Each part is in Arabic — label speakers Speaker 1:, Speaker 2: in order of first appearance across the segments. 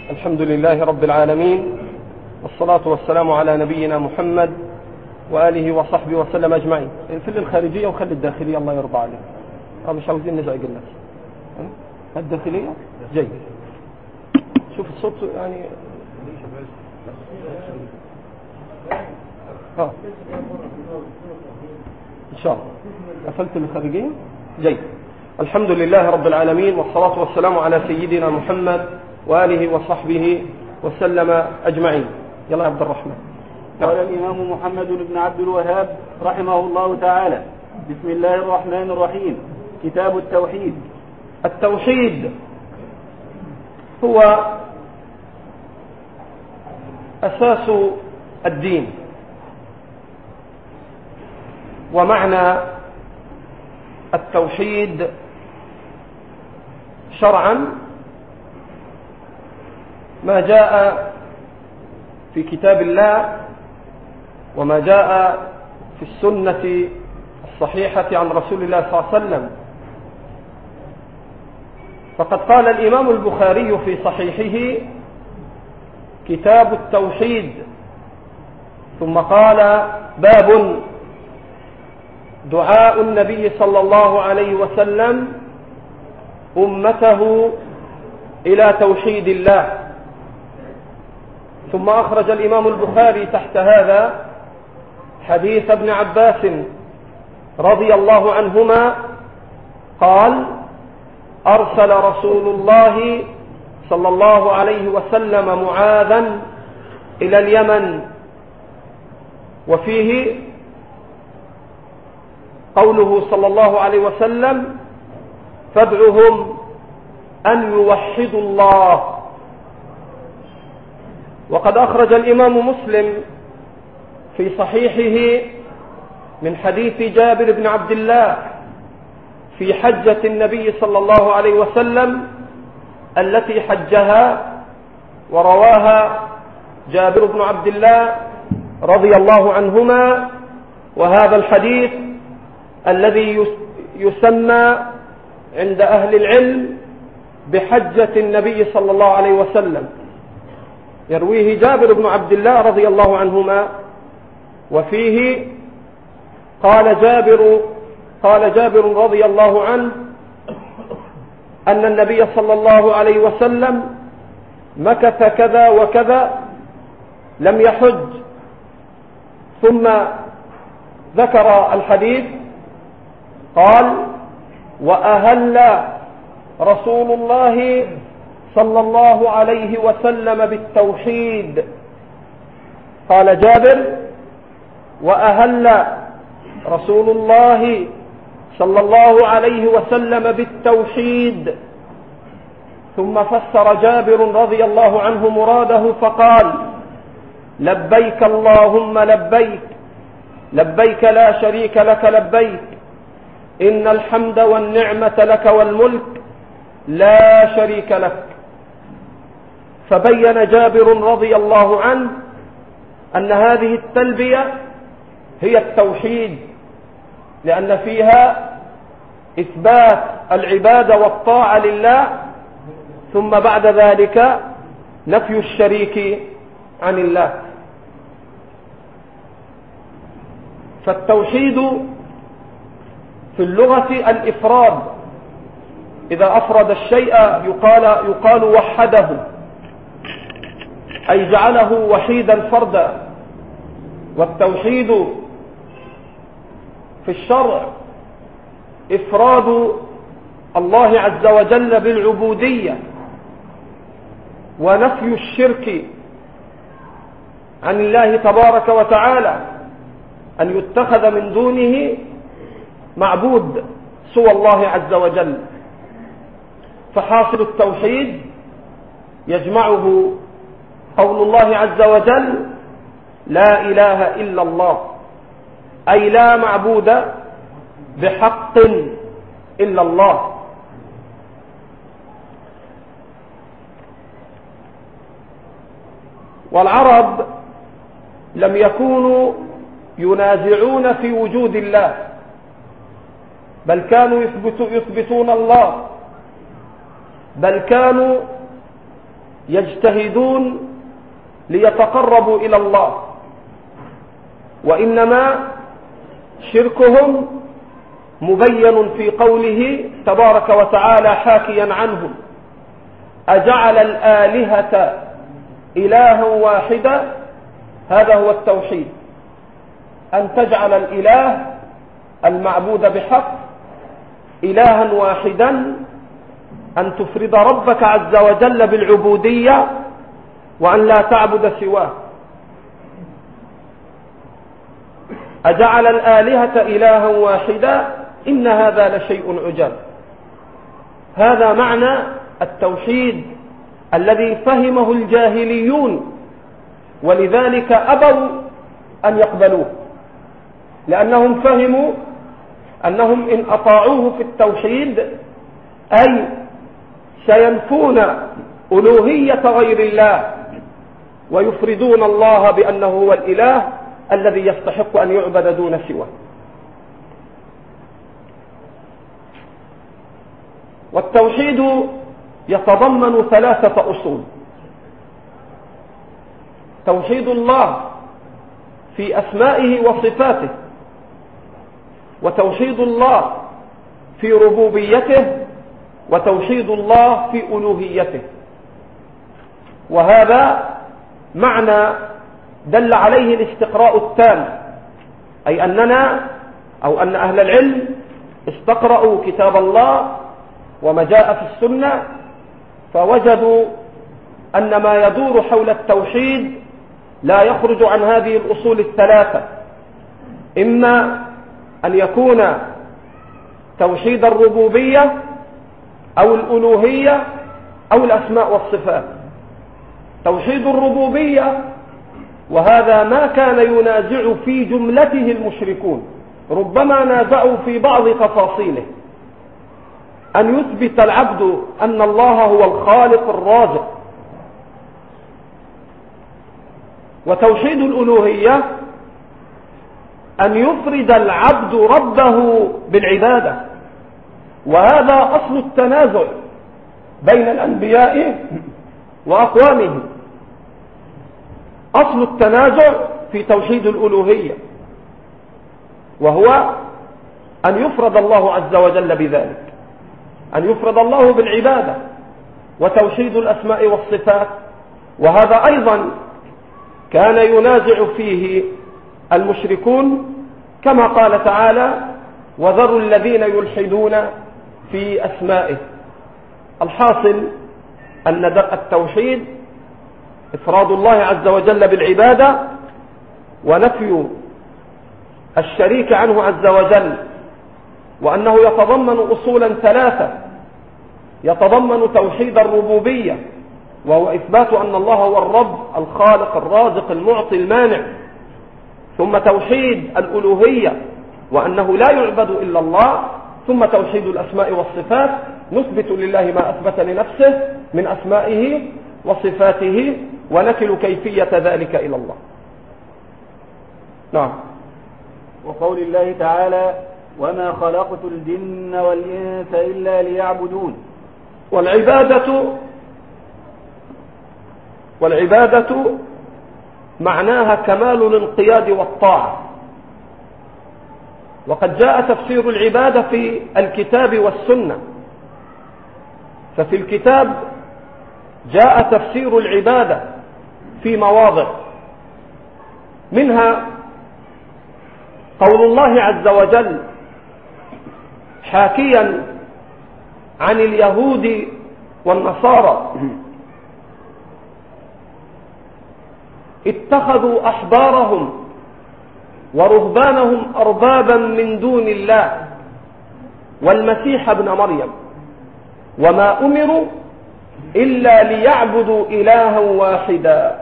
Speaker 1: الحمد لله رب العالمين، والصلاة والسلام على نبينا محمد وآله وصحبه وسلم أجمعين. اقفل الخارجية وخلي الداخلية الله يرضى عليك. مش عاوزين نزعج الناس. الداخلية جيد. شوف الصوت يعني إن شاء الله. قفلت الخارجية جيد. الحمد لله رب العالمين، والصلاة والسلام على سيدنا محمد وآله وصحبه وسلم أجمعين. يلا يا عبد الرحمن.
Speaker 2: قال الإمام محمد بن عبد الوهاب رحمه الله تعالى: بسم الله الرحمن الرحيم. كتاب التوحيد.
Speaker 1: التوحيد هو أساس الدين، ومعنى التوحيد شرعا ما جاء في كتاب الله وما جاء في السنة الصحيحة عن رسول الله صلى الله عليه وسلم. فقد قال الإمام البخاري في صحيحه: كتاب التوحيد، ثم قال: باب دعاء النبي صلى الله عليه وسلم أمته إلى توحيد الله. ثم أخرج الإمام البخاري تحت هذا حديث ابن عباس رضي الله عنهما قال: أرسل رسول الله صلى الله عليه وسلم معاذا إلى اليمن. وفيه قوله صلى الله عليه وسلم: فادعهم أن يوحدوا الله. وقد أخرج الإمام مسلم في صحيحه من حديث جابر بن عبد الله في حجة النبي صلى الله عليه وسلم التي حجها، ورواها جابر بن عبد الله رضي الله عنهما. وهذا الحديث الذي يسمى عند أهل العلم بحجة النبي صلى الله عليه وسلم، يرويه جابر بن عبد الله رضي الله عنهما. وفيه قال جابر رضي الله عنه أن النبي صلى الله عليه وسلم مكث كذا وكذا لم يحج. ثم ذكر الحديث قال: وأهل رسول الله صلى الله عليه وسلم بالتوحيد. قال جابر: وأهل رسول الله صلى الله عليه وسلم بالتوحيد. ثم فسر جابر رضي الله عنه مراده فقال: لبيك اللهم لبيك، لبيك لا شريك لك لبيك، إن الحمد والنعمة لك والملك لا شريك لك. فبين جابر رضي الله عنه أن هذه التلبية هي التوحيد، لأن فيها إثبات العبادة والطاعة لله، ثم بعد ذلك نفي الشريك عن الله. فالتوحيد في اللغة الإفراد، إذا أفرد الشيء يقال وحده، أي جعله وحيدا فردا. والتوحيد في الشرع إفراد الله عز وجل بالعبودية، ونفي الشرك عن الله تبارك وتعالى، أن يتخذ من دونه معبود سوى الله عز وجل. فحاصل التوحيد يجمعه قول الله عز وجل: لا إله إلا الله، أي لا معبود بحق إلا الله. والعرب لم يكونوا ينازعون في وجود الله، بل كانوا يثبتون الله، بل كانوا يجتهدون ليتقربوا إلى الله، وإنما شركهم مبين في قوله تبارك وتعالى حاكيا عنهم: أجعل الآلهة إلها واحدا. هذا هو التوحيد، أن تجعل الإله المعبود بحق إلها واحدا، أن تفرد ربك عز وجل بالعبودية وأن لا تعبد سواه. أجعل الآلهة إلها واحدا إن هذا لشيء عجاب. هذا معنى التوحيد الذي فهمه الجاهليون، ولذلك أبوا أن يقبلوه، لأنهم فهموا أنهم إن أطاعوه في التوحيد أي سينفون ألوهية غير الله ويفردون الله بأنه هو الإله الذي يستحق أن يعبد دون سواه. والتوحيد يتضمن 3 أصول: توحيد الله في أسمائه وصفاته، وتوحيد الله في ربوبيته، وتوحيد الله في ألوهيته. وهذا معنى دل عليه الاستقراء التام، أي أننا أو أن أهل العلم استقرأوا كتاب الله وما جاء في السنة، فوجدوا أن ما يدور حول التوحيد لا يخرج عن هذه الأصول 3: إما أن يكون توحيد الربوبية أو الألوهية أو الأسماء والصفات. توحيد الربوبية، وهذا ما كان ينازع في جملته المشركون، ربما نازعوا في بعض تفاصيله، أن يثبت العبد أن الله هو الخالق الرازق. وتوحيد الألوهية أن يفرد العبد ربه بالعبادة، وهذا أصل التنازع بين الأنبياء وأقوامهم. أصل التنازع في توحيد الألوهية، وهو أن يفرد الله عز وجل بذلك، أن يفرد الله بالعبادة. وتوحيد الأسماء والصفات، وهذا أيضا كان ينازع فيه المشركون، كما قال تعالى: وذروا الذين يلحدون في أسمائه. الحاصل أن التوحيد إفراد الله عز وجل بالعبادة، ونفي الشريك عنه عز وجل، وأنه يتضمن أصولا 3: يتضمن توحيد الربوبية، وهو إثبات أن الله هو الرب الخالق الرازق المعطي المانع، ثم توحيد الألوهية وأنه لا يعبد إلا الله، ثم توحيد الأسماء والصفات، نثبت لله ما أثبت لنفسه من أسمائه وصفاته، ونكل كيفية ذلك إلى الله. نعم.
Speaker 2: وقول الله تعالى: وما خلقت الجن والإنس إلا ليعبدون.
Speaker 1: والعبادة معناها كمال الانقياد والطاعة، وقد جاء تفسير العبادة في الكتاب والسنة. ففي الكتاب جاء تفسير العبادة في مواضع، منها قول الله عز وجل حاكيا عن اليهود والنصارى: اتخذوا أحبارهم ورهبانهم أربابا من دون الله والمسيح ابن مريم وما أمروا إلا ليعبدوا إلها واحدا.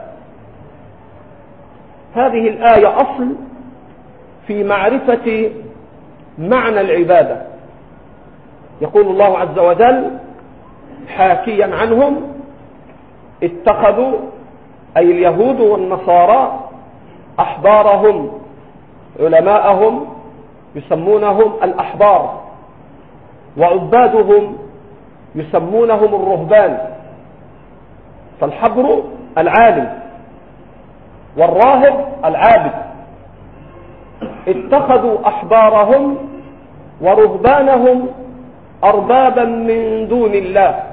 Speaker 1: هذه الآية أصل في معرفة معنى العبادة. يقول الله عز وجل حاكيا عنهم: اتخذوا، أي اليهود والنصارى، أحبارهم، علماءهم يسمونهم الأحبار، وعبادهم يسمونهم الرهبان. فالحبر العالم والراهب العابد. اتخذوا أحبارهم ورهبانهم أربابا من دون الله.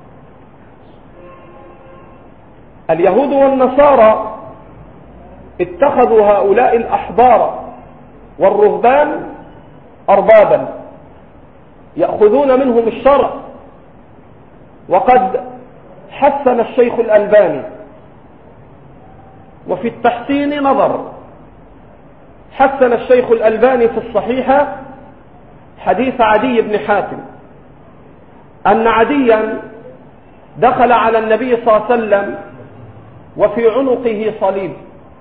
Speaker 1: اليهود والنصارى اتخذوا هؤلاء الأحبار والرهبان أربابا يأخذون منهم الشرع. وقد حسن الشيخ الألباني وفي التحسين نظر. حسن الشيخ الألباني في الصحيحة حديث عدي بن حاتم أن عديا دخل على النبي صلى الله عليه وسلم وفي عنقه صليب،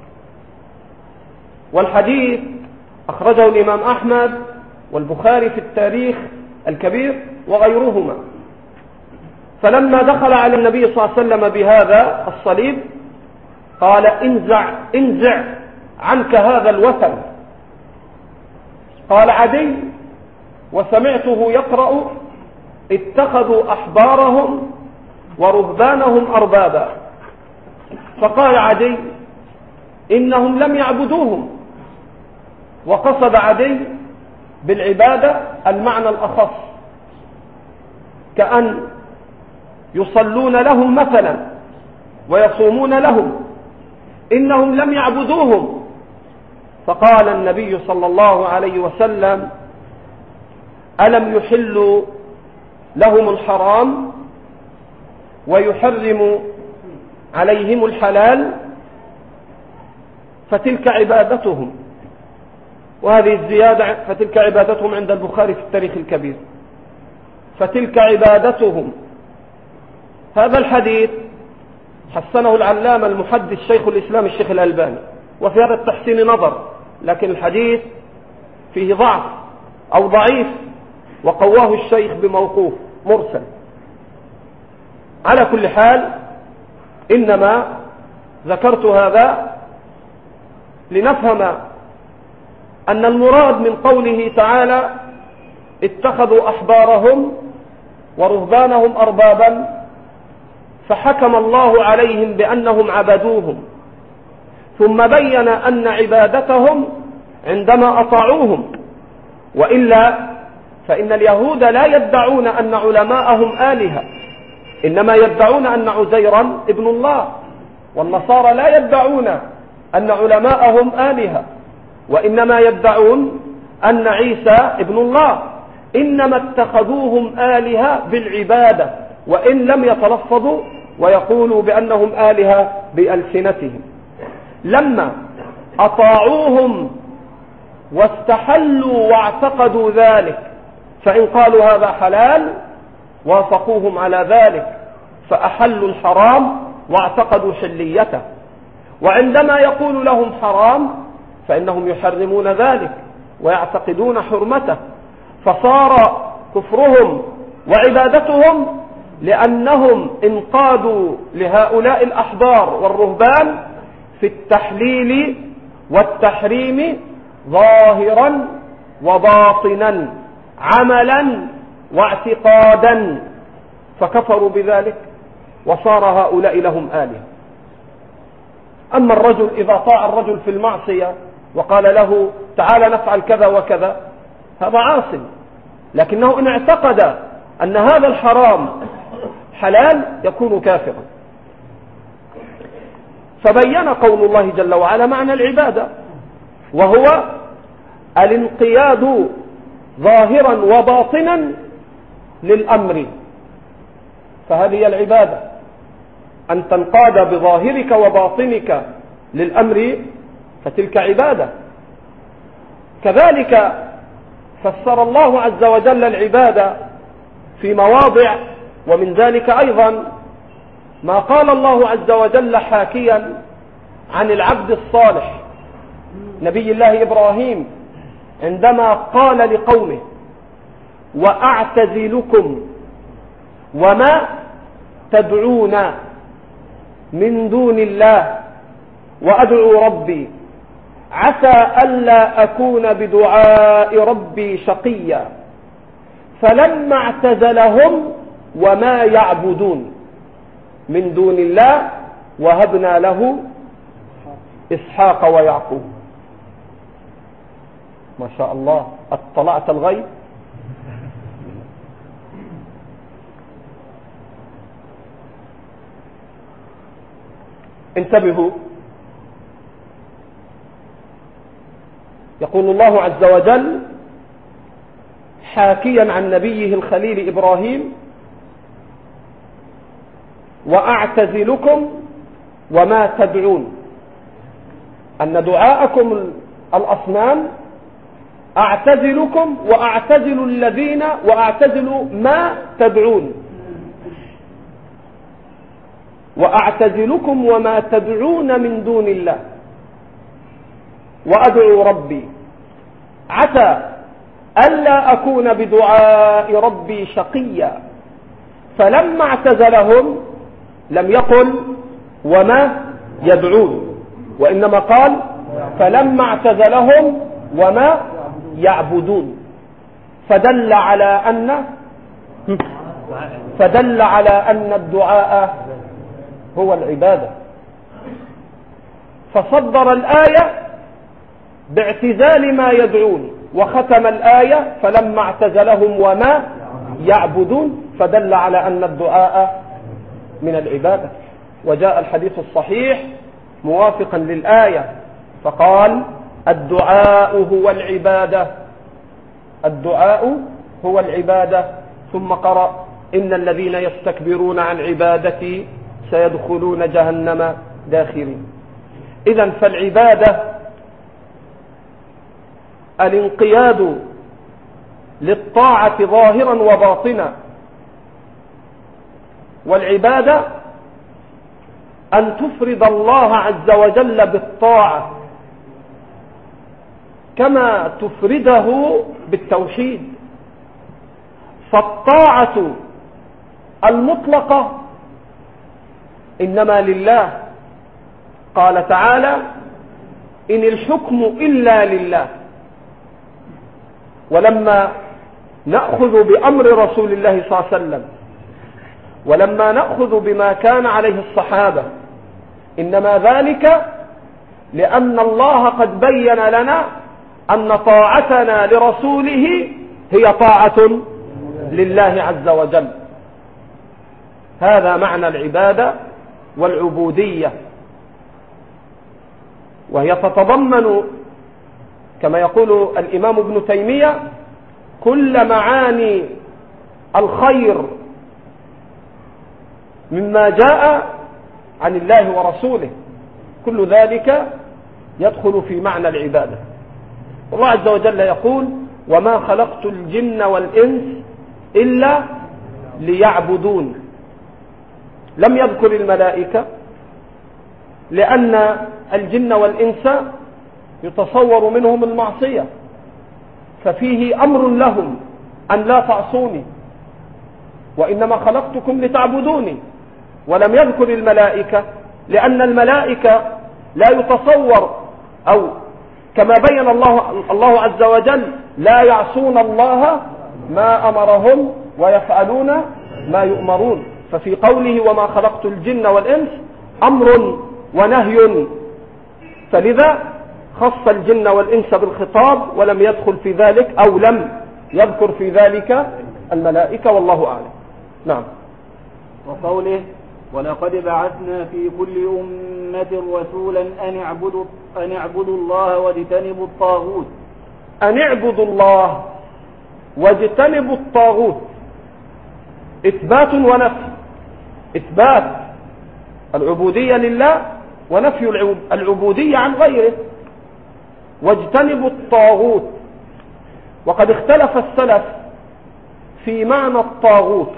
Speaker 1: والحديث أخرجه الإمام أحمد والبخاري في التاريخ الكبير وغيرهما. فلما دخل على النبي صلى الله عليه وسلم بهذا الصليب قال: انزع عنك هذا الوثن. قال عدي وسمعته يقرأ: اتخذوا أحبارهم ورهبانهم أربابا. فقال عدي: إنهم لم يعبدوهم. وقصد عدي بالعبادة المعنى الأخص، كأن يصلون لهم مثلا ويصومون لهم، إنهم لم يعبدوهم. فقال النبي صلى الله عليه وسلم: ألم يحلوا لهم الحرام ويحرم عليهم الحلال؟ فتلك عبادتهم. وهذه الزيادة: فتلك عبادتهم عند البخاري في التاريخ الكبير. فتلك عبادتهم. هذا الحديث حسنه العلامة المحدث شيخ الإسلام الشيخ الألباني، وفي هذا التحسين نظر، لكن الحديث فيه ضعف أو ضعيف، وقواه الشيخ بموقوف مرسل. على كل حال، إنما ذكرت هذا لنفهم أن المراد من قوله تعالى: اتخذوا أحبارهم ورهبانهم أربابا، فحكم الله عليهم بأنهم عبدوهم، ثم بين أن عبادتهم عندما أطاعوهم. وإلا فإن اليهود لا يدعون أن علماءهم آلهة، إنما يدعون أن عزيرا ابن الله، والنصارى لا يدعون أن علماءهم آلهة، وإنما يدعون أن عيسى ابن الله. إنما اتخذوهم آلهة بالعبادة، وإن لم يتلفظوا ويقولوا بأنهم آلهة بألسنتهم. لما أطاعوهم واستحلوا واعتقدوا ذلك، فإن قالوا هذا حلال وافقوهم على ذلك، فأحلوا الحرام واعتقدوا حليته. وعندما يقول لهم حرام فإنهم يحرمون ذلك ويعتقدون حرمته. فصار كفرهم وعبادتهم لأنهم انقادوا لهؤلاء الأحبار والرهبان في التحليل والتحريم ظاهرا وباطنا، عملا واعتقادا، فكفروا بذلك وصار هؤلاء لهم آلهة. أما الرجل إذا طاع الرجل في المعصية وقال له: تعال نفعل كذا وكذا، هذا عاصم، لكنه إن اعتقد أن هذا الحرام حلال يكون كافرا. فبين قول الله جل وعلا معنى العبادة، وهو الانقياد ظاهرا وباطنا للأمر. فهذه العبادة، أن تنقاد بظاهرك وباطنك للأمر، فتلك عبادة. كذلك فسر الله عز وجل العبادة في مواضع، ومن ذلك أيضا ما قال الله عز وجل حاكيا عن العبد الصالح نبي الله إبراهيم، عندما قال لقومه: وأعتزلكم وما تدعون من دون الله وأدعو ربي عسى ألا أكون بدعاء ربي شقيا. فلما اعتزلهم وما يعبدون من دون الله وهبنا له إسحاق ويعقوب. ما شاء الله، اطلعت الغيب. انتبهوا، يقول الله عز وجل حاكيا عن نبيه الخليل إبراهيم: وأعتزلكم وما تدعون، أن دعاءكم الأصنام أعتزلكم وأعتزل الذين وأعتزل ما تدعون، وأعتزلكم وما تدعون من دون الله وأدعو ربي عسى ألا أكون بدعاء ربي شقيا. فلما اعتزلهم لم يقل وما يدعون، وإنما قال فلما اعتزلهم وما يعبدون، فدل على أن الدعاء هو العبادة. فصدر الآية باعتزال ما يدعون، وختم الآية فلما اعتزلهم وما يعبدون، فدل على أن الدعاء من العبادة. وجاء الحديث الصحيح موافقا للآية فقال الدعاء هو العبادة، الدعاء هو العبادة. ثم قرأ إن الذين يستكبرون عن عبادتي سيدخلون جهنم داخرين. إذن فالعبادة الانقياد للطاعة ظاهرا وباطنا، والعبادة أن تفرد الله عز وجل بالطاعة كما تفرده بالتوحيد. فالطاعة المطلقة إنما لله، قال تعالى إن الحكم إلا لله. ولما نأخذ بأمر رسول الله صلى الله عليه وسلم، ولما نأخذ بما كان عليه الصحابة، إنما ذلك لأن الله قد بين لنا أن طاعتنا لرسوله هي طاعة لله عز وجل. هذا معنى العبادة والعبودية، وهي تتضمن كما يقول الإمام ابن تيمية كل معاني الخير مما جاء عن الله ورسوله، كل ذلك يدخل في معنى العبادة. الله عز وجل يقول وما خلقت الجن والإنس إلا ليعبدون. لم يذكر الملائكة لأن الجن والإنس يتصور منهم المعصية، ففيه أمر لهم أن لا تعصوني، وإنما خلقتكم لتعبدوني. ولم يذكر الملائكة لأن الملائكة لا يتصور، أو كما بين الله عز وجل لا يعصون الله ما أمرهم ويفعلون ما يؤمرون. ففي قوله وما خلقت الجن والإنس أمر ونهي، فلذا خص الجن والإنس بالخطاب ولم يدخل في ذلك أو لم يذكر في ذلك الملائكة، والله أعلم. نعم.
Speaker 2: وقوله ولقد بعثنا في كل أمة رسولا أن اعبدوا الله واجتنبوا الطاغوت.
Speaker 1: أن اعبدوا الله واجتنبوا الطاغوت، إثبات ونفي. إثبات العبودية لله ونفي العبودية عن غيره. واجتنبوا الطاغوت، وقد اختلف السلف في معنى الطاغوت،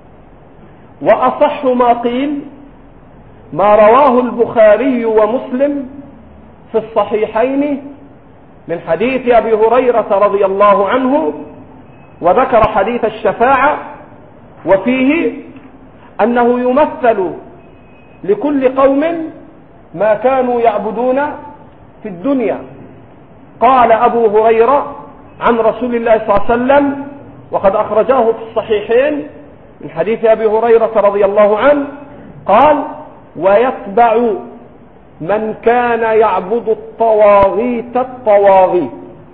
Speaker 1: وأصح ما قيل ما رواه البخاري ومسلم في الصحيحين من حديث أبي هريرة رضي الله عنه، وذكر حديث الشفاعة، وفيه أنه يمثل لكل قوم ما كانوا يعبدون في الدنيا. قال أبو هريرة عن رسول الله صلى الله عليه وسلم، وقد أخرجاه في الصحيحين من حديث أبي هريرة رضي الله عنه، قال ويتبع من كان يعبد الطواغيت الطواغيت.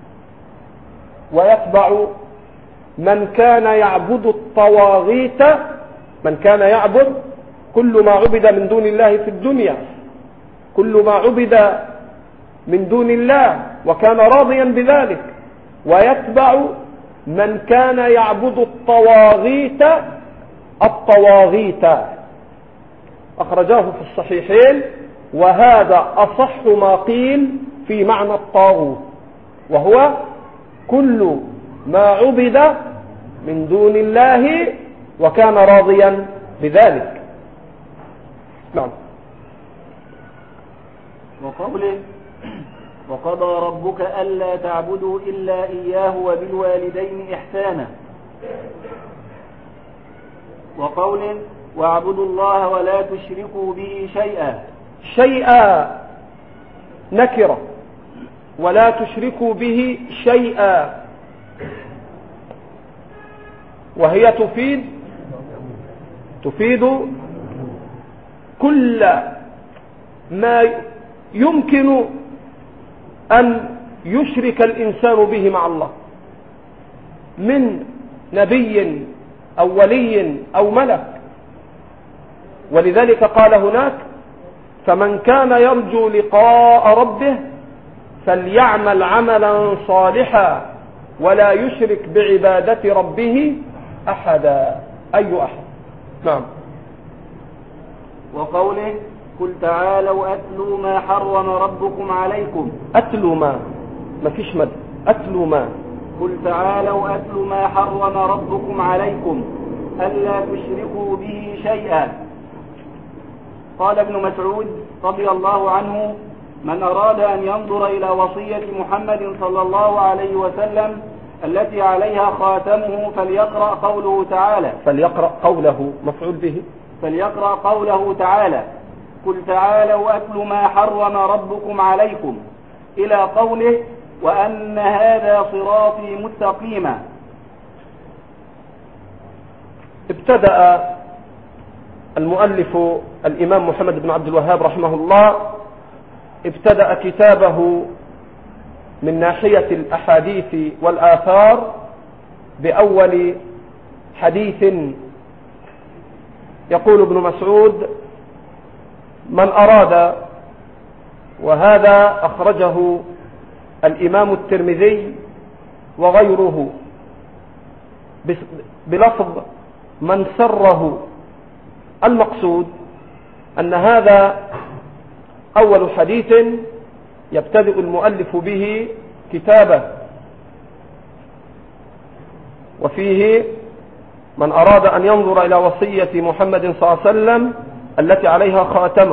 Speaker 1: ويتبع من كان يعبد الطواغيت، من كان يعبد كل ما عبد من دون الله في الدنيا، كل ما عبد من دون الله وكان راضيا بذلك. ويتبع من كان يعبد الطواغيت الطواغيت. أخرجاه في الصحيحين، وهذا أصح ما قيل في معنى الطاغوت، وهو كل ما عبد من دون الله وكان راضيا بذلك. نعم.
Speaker 2: وقوله وقضى ربك ألا تعبدوا إلا إياه وبالوالدين إحسانا. وقوله واعبدوا الله ولا تشركوا به شيئا.
Speaker 1: شيئا نكرة، ولا تشركوا به شيئا، وهي تفيد كل ما يمكن أن يشرك الإنسان به مع الله من نبي أو ولي أو ملك. ولذلك قال هناك فمن كان يرجو لقاء ربه فليعمل عملا صالحا ولا يشرك بعبادة ربه أحدا. أي أحد. نعم.
Speaker 2: وقوله قل تعالوا أتلوا ما حرم ربكم عليكم.
Speaker 1: أتلوا ما فيش مد. أتلوا ما.
Speaker 2: قل تعالوا أتلوا ما حرم ربكم عليكم ألا تشركوا به شيئا. قال ابن مسعود رضي الله عنه من أراد أن ينظر إلى وصية محمد صلى الله عليه وسلم التي عليها خاتمه فليقرأ قوله تعالى.
Speaker 1: فليقرأ قوله مفعول به.
Speaker 2: فليقرأ قوله تعالى قل تعالوا أتلوا ما حرم ربكم عليكم إلى قوله وأن هذا صراطي مستقيما.
Speaker 1: ابتدأ المؤلف الإمام محمد بن عبد الوهاب رحمه الله ابتدأ كتابه من ناحية الأحاديث والآثار بأول حديث. يقول ابن مسعود من أراد، وهذا أخرجه الإمام الترمذي وغيره بلفظ من سره. المقصود أن هذا أول حديث يبتدئ المؤلف به كتابه، وفيه من أراد أن ينظر إلى وصية محمد صلى الله عليه وسلم التي عليها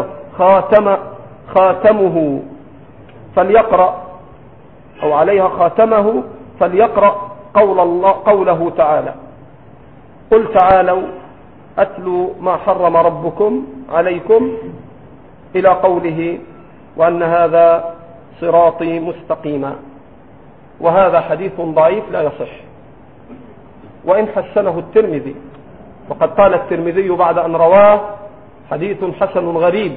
Speaker 1: خاتمه فليقرأ، أو عليها خاتمه فليقرأ قوله تعالى قل تعالوا أتلوا ما حرم ربكم عليكم إلى قوله وأن هذا صراطي مستقيما. وهذا حديث ضعيف لا يصح، وإن حسنه الترمذي، وقد قال الترمذي بعد أن رواه حديث حسن غريب،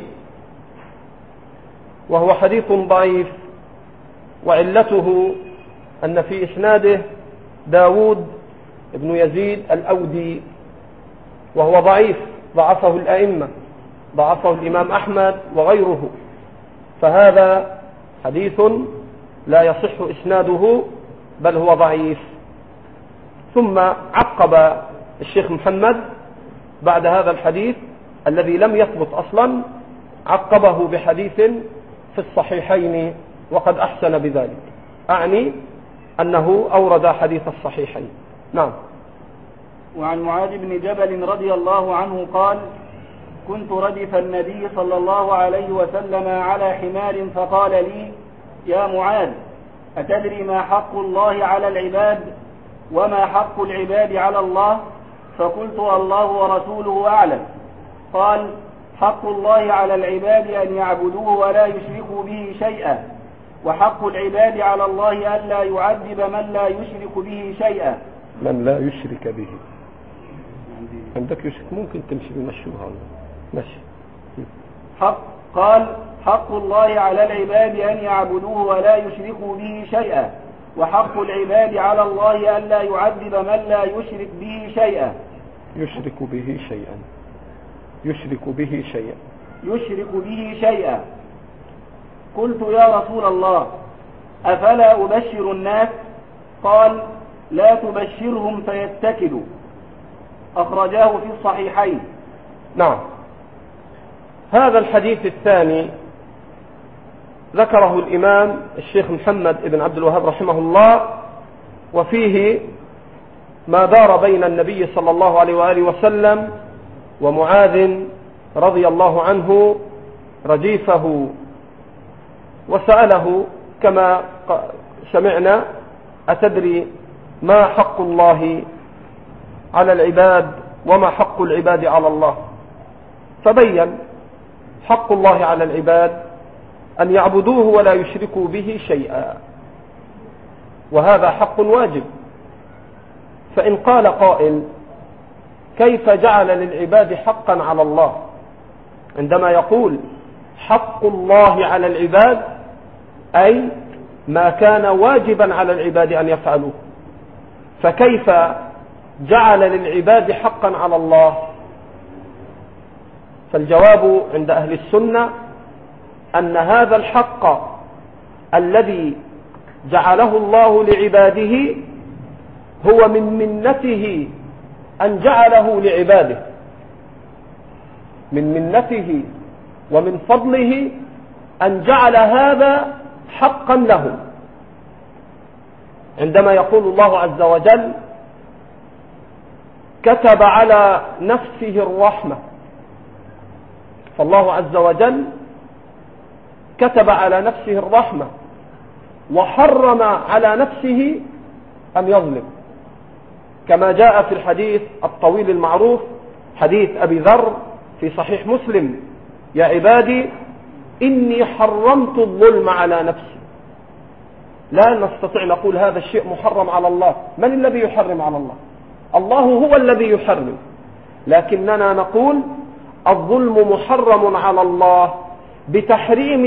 Speaker 1: وهو حديث ضعيف، وعلته أن في إسناده داود بن يزيد الأودي، وهو ضعيف، ضعفه الأئمة، ضعفه الإمام أحمد وغيره، فهذا حديث لا يصح إسناده بل هو ضعيف. ثم عقب الشيخ محمد بعد هذا الحديث الذي لم يثبت أصلا، عقبه بحديث في الصحيحين وقد أحسن بذلك، أعني أنه أورد حديث الصحيحين. نعم.
Speaker 2: وعن معاذ بن جبل رضي الله عنه قال كنت ردف النبي صلى الله عليه وسلم على حمار فقال لي يا معاذ أتدري ما حق الله على العباد وما حق العباد على الله؟ فقلت الله ورسوله أعلم. قال حق الله على العباد أن يعبدوه ولا يشركوا به شيئا، وحق العباد على الله ألا يعذب من لا يشرك به شيئا.
Speaker 1: من لا يشرك به عندك يشرك ممكن تمشي بمشوها ماشي.
Speaker 2: قال حق الله على العباد أن يعبدوه ولا يشركوا به شيئا، وحق العباد على الله ألا يعذب من لا يشرك به شيئا.
Speaker 1: يشرك به شيئا. يشرك به شيئا.
Speaker 2: يشرك به شيئا. قلت يا رسول الله أفلا أبشر الناس؟ قال لا تبشرهم فيتكلوا. أخرجاه في الصحيحين.
Speaker 1: نعم. هذا الحديث الثاني ذكره الإمام الشيخ محمد بن عبد الوهاب رحمه الله، وفيه ما دار بين النبي صلى الله عليه وآله وسلم ومعاذ رضي الله عنه رديفه، وسأله كما سمعنا أتدري ما حق الله على العباد وما حق العباد على الله؟ فبين حق الله على العباد أن يعبدوه ولا يشركوا به شيئا، وهذا حق واجب. فإن قال قائل كيف جعل للعباد حقا على الله عندما يقول حق الله على العباد، أي ما كان واجبا على العباد أن يفعلوه، فكيف جعل للعباد حقا على الله؟ فالجواب عند أهل السنة أن هذا الحق الذي جعله الله لعباده هو من منته أن جعله لعباده، من منته ومن فضله أن جعل هذا حقا له. عندما يقول الله عز وجل كتب على نفسه الرحمة، فالله عز وجل كتب على نفسه الرحمة وحرم على نفسه أن يظلم، كما جاء في الحديث الطويل المعروف حديث أبي ذر في صحيح مسلم: يا عبادي إني حرمت الظلم على نفسي. لا نستطيع نقول هذا الشيء محرم على الله. من الذي يحرم على الله؟ الله هو الذي يحرم، لكننا نقول الظلم محرم على الله بتحريم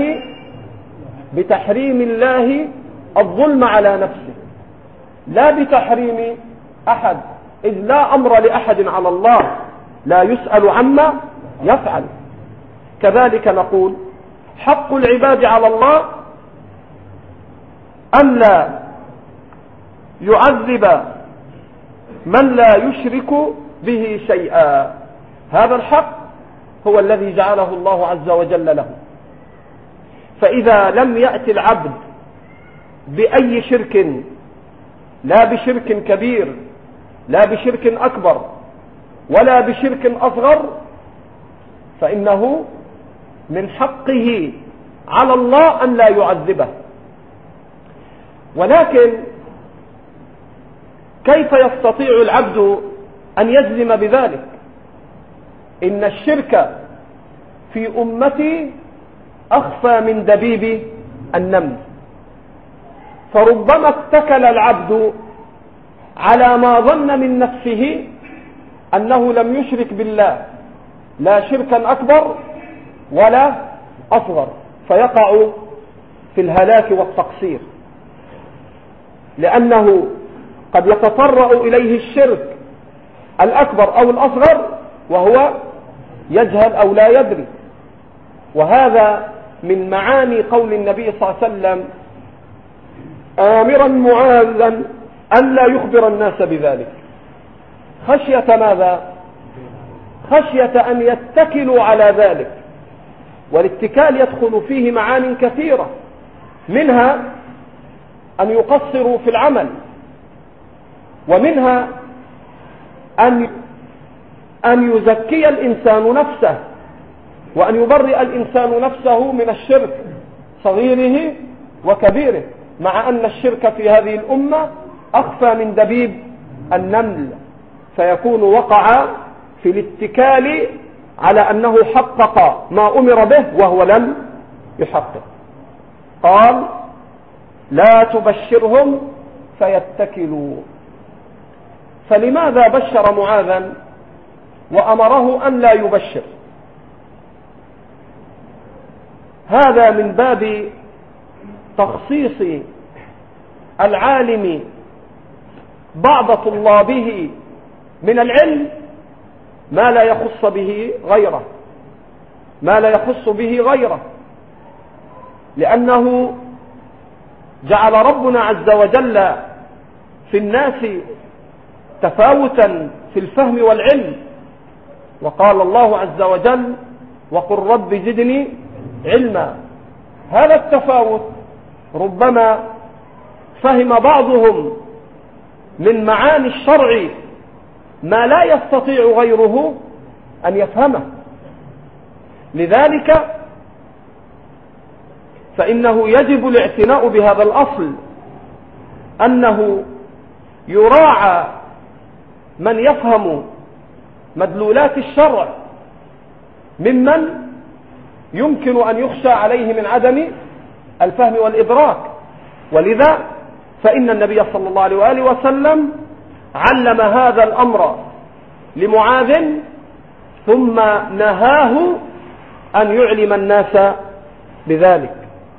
Speaker 1: الله الظلم على نفسه، لا بتحريم أحد، إذ لا أمر لأحد على الله، لا يسأل عما يفعل. كذلك نقول حق العباد على الله أن لا يعذب من لا يشرك به شيئا. هذا الحق هو الذي جعله الله عز وجل له. فإذا لم يأتي العبد بأي شرك، لا بشرك كبير لا بشرك أكبر ولا بشرك أصغر، فإنه من حقه على الله أن لا يعذبه. ولكن كيف يستطيع العبد أن يجزم بذلك؟ إن الشرك في أمتي أخفى من دبيب النمل، فربما اتكل العبد على ما ظن من نفسه أنه لم يشرك بالله لا شركا أكبر ولا أصغر، فيقع في الهلاك والتقصير، لأنه قد يتطرأ إليه الشرك الأكبر أو الأصغر وهو يجهل أو لا يدري. وهذا من معاني قول النبي صلى الله عليه وسلم آمرا معاذا أن لا يخبر الناس بذلك، خشية ماذا؟ خشية أن يتكلوا على ذلك. والاتكال يدخل فيه معان كثيرة، منها أن يقصروا في العمل، ومنها أن يزكي الإنسان نفسه، وأن يبرئ الإنسان نفسه من الشرك صغيره وكبيره، مع أن الشرك في هذه الأمة أخفى من دبيب النمل، فيكون وقع في الاتكال على أنه حقق ما أمر به وهو لم يحقق. قال لا تبشرهم فيتكلوا. فلماذا بشر معاذا وأمره أن لا يبشر؟ هذا من باب تخصيص العالم بعض طلابه من العلم ما لا يخص به غيره، ما لا يخص به غيره، لأنه جعل ربنا عز وجل في الناس تفاوتا في الفهم والعلم، وقال الله عز وجل وقل رب زدني علما. هذا التفاوت ربما فهم بعضهم من معاني الشرع ما لا يستطيع غيره أن يفهمه، لذلك فإنه يجب الاعتناء بهذا الأصل، أنه يراعى من يفهم مدلولات الشرع ممن يمكن أن يخشى عليه من عدم الفهم والإدراك. ولذا فإن النبي صلى الله عليه وآله وسلم علم هذا الأمر لمعاذ ثم نهاه أن يعلم الناس بذلك.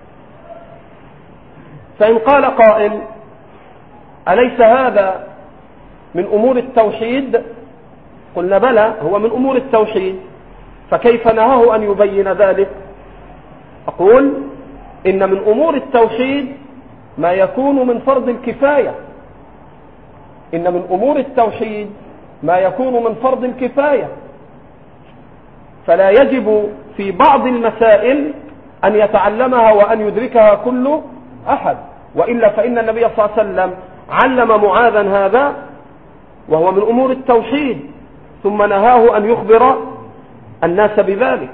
Speaker 1: فإن قال قائل أليس هذا من أمور التوحيد؟ قلنا بلى، هو من أمور التوحيد، فكيف نهاه أن يبين ذلك؟ أقول إن من أمور التوحيد ما يكون من فرض الكفاية، إن من أمور التوحيد ما يكون من فرض الكفاية، فلا يجب في بعض المسائل أن يتعلمها وأن يدركها كل أحد، وإلا فإن النبي صلى الله عليه وسلم علم معاذا هذا وهو من أمور التوحيد، ثم نهاه أن يخبر الناس بذلك.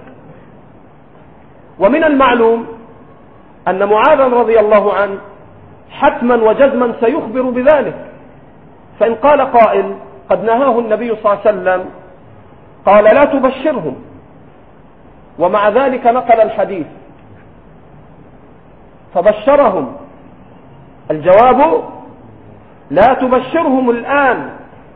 Speaker 1: ومن المعلوم أن معاذا رضي الله عنه حتما وجزما سيخبر بذلك. فإن قال قائل قد نهاه النبي صلى الله عليه وسلم قال لا تبشرهم، ومع ذلك نقل الحديث فبشرهم، الجواب لا تبشرهم الآن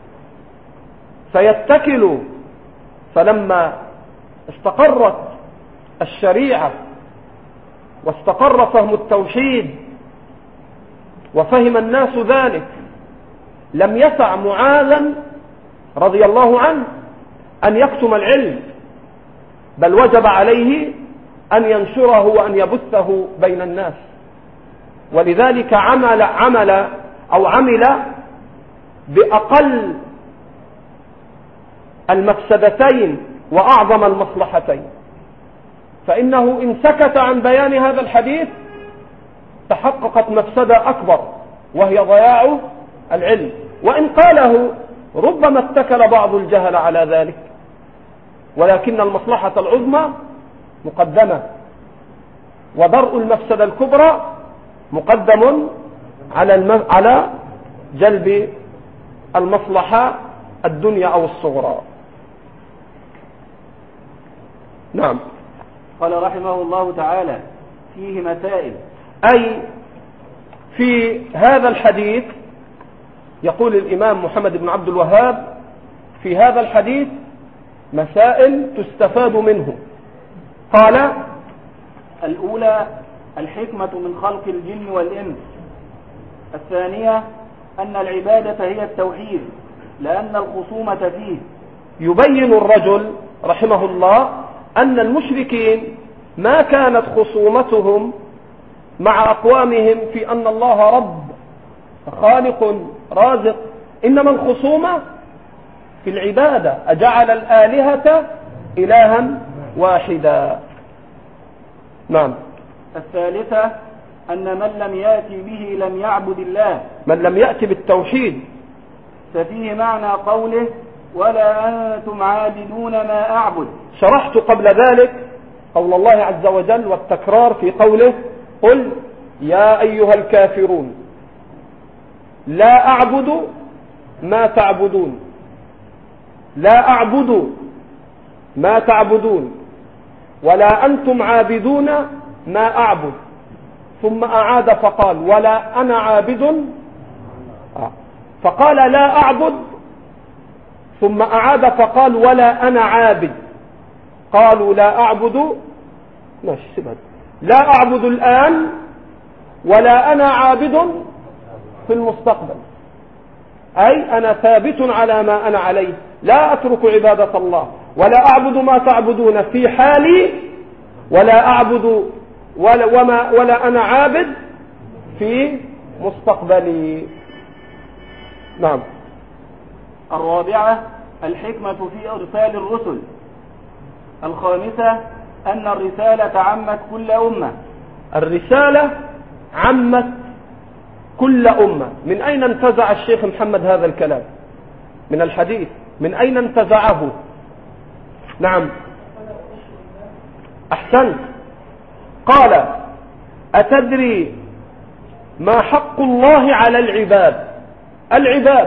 Speaker 1: فيتكلوا. فلما استقرت الشريعة واستقر فهم التوحيد وفهم الناس ذلك لم يسع معاذا رضي الله عنه أن يكتم العلم، بل وجب عليه أن ينشره وأن يبثه بين الناس. ولذلك عمل بأقل المفسدتين وأعظم المصلحتين، فإنه إن سكت عن بيان هذا الحديث تحققت مفسدة أكبر وهي ضياع العلم، وإن قاله ربما اتكل بعض الجهل على ذلك، ولكن المصلحة العظمى مقدمة، ودرء المفسدة الكبرى مقدم على جلب المصلحة الدنيا أو الصغرى. نعم.
Speaker 2: قال رحمه الله تعالى فيه مسائل،
Speaker 1: أي في هذا الحديث يقول الإمام محمد بن عبد الوهاب في هذا الحديث مسائل تستفاد منه. قال
Speaker 2: الأولى الحكمة من خلق الجن والإنس. الثانية أن العبادة هي التوحيد لأن الخصومة فيه.
Speaker 1: يبين الرجل رحمه الله أن المشركين ما كانت خصومتهم مع أقوامهم في أن الله رب خالق رازق، إنما الخصومة في العبادة، أجعل الآلهة إلها واحدا. نعم.
Speaker 2: الثالثة أن من لم يأتي به لم يعبد الله،
Speaker 1: من لم يأتي بالتوحيد.
Speaker 2: ففيه معنى قوله ولا أنتم عابدون ما أعبد.
Speaker 1: شرحت قبل ذلك قول الله عز وجل والتكرار في قوله قل يا أيها الكافرون لا أعبد ما تعبدون، لا أعبد ما تعبدون ولا أنتم عابدون ما أعبد، ثم أعاد فقال ولا أنا عابد، فقال لا أعبد ثم أعاد فقال ولا أنا عابد. قالوا لا أعبد، ماشي سبب، لا أعبد الآن ولا أنا عابد في المستقبل، أي أنا ثابت على ما أنا عليه، لا أترك عبادة الله ولا أعبد ما تعبدون في حالي، ولا أعبد ولا أنا عابد في مستقبلي. نعم.
Speaker 2: الرابعة الحكمة في إرسال الرسل. الخامسة أن الرسالة عمت كل أمة.
Speaker 1: الرسالة عمت كل أمة. من أين انتزع الشيخ محمد هذا الكلام؟ من الحديث. من أين انتزعه؟ نعم أحسنت. قال أتدري ما حق الله على العباد؟ العباد،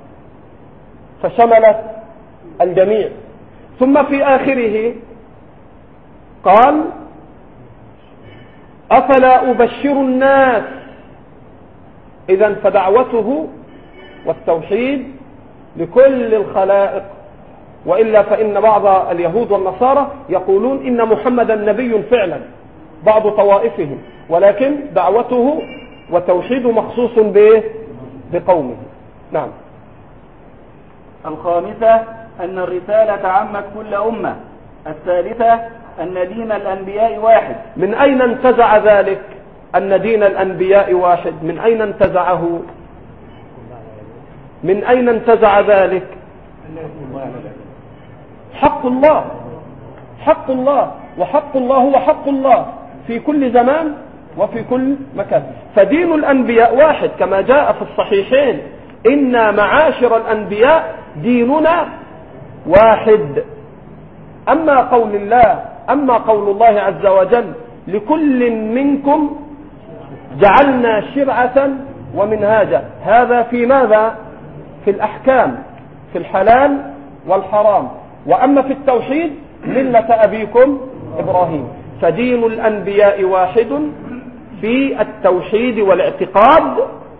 Speaker 1: فشملت الجميع. ثم في آخره قال أفلا أبشر الناس. إذن فدعوته والتوحيد لكل الخلائق، وإلا فإن بعض اليهود والنصارى يقولون إن محمدا نبي فعلا، بعض طوائفهم، ولكن دعوته وتوحيده مخصوص بقومه. نعم.
Speaker 2: الخامسة أن الرسالة عمت كل أمة. الثالثة أن دين الأنبياء واحد.
Speaker 1: من أين انتزع ذلك أن دين الأنبياء واحد؟ من أين انتزعه؟ من أين انتزع ذلك؟ حق الله. حق الله، وحق الله هو حق الله في كل زمان وفي كل مكان. فدين الأنبياء واحد كما جاء في الصحيحين: إنا معاشر الأنبياء ديننا واحد. أما قول الله عز وجل: لكل منكم جعلنا شرعة ومنهاجا، هذا في ماذا؟ في الأحكام، في الحلال والحرام. وأما في التوحيد ملة أبيكم إبراهيم. فدين الأنبياء واحد في التوحيد والاعتقاد،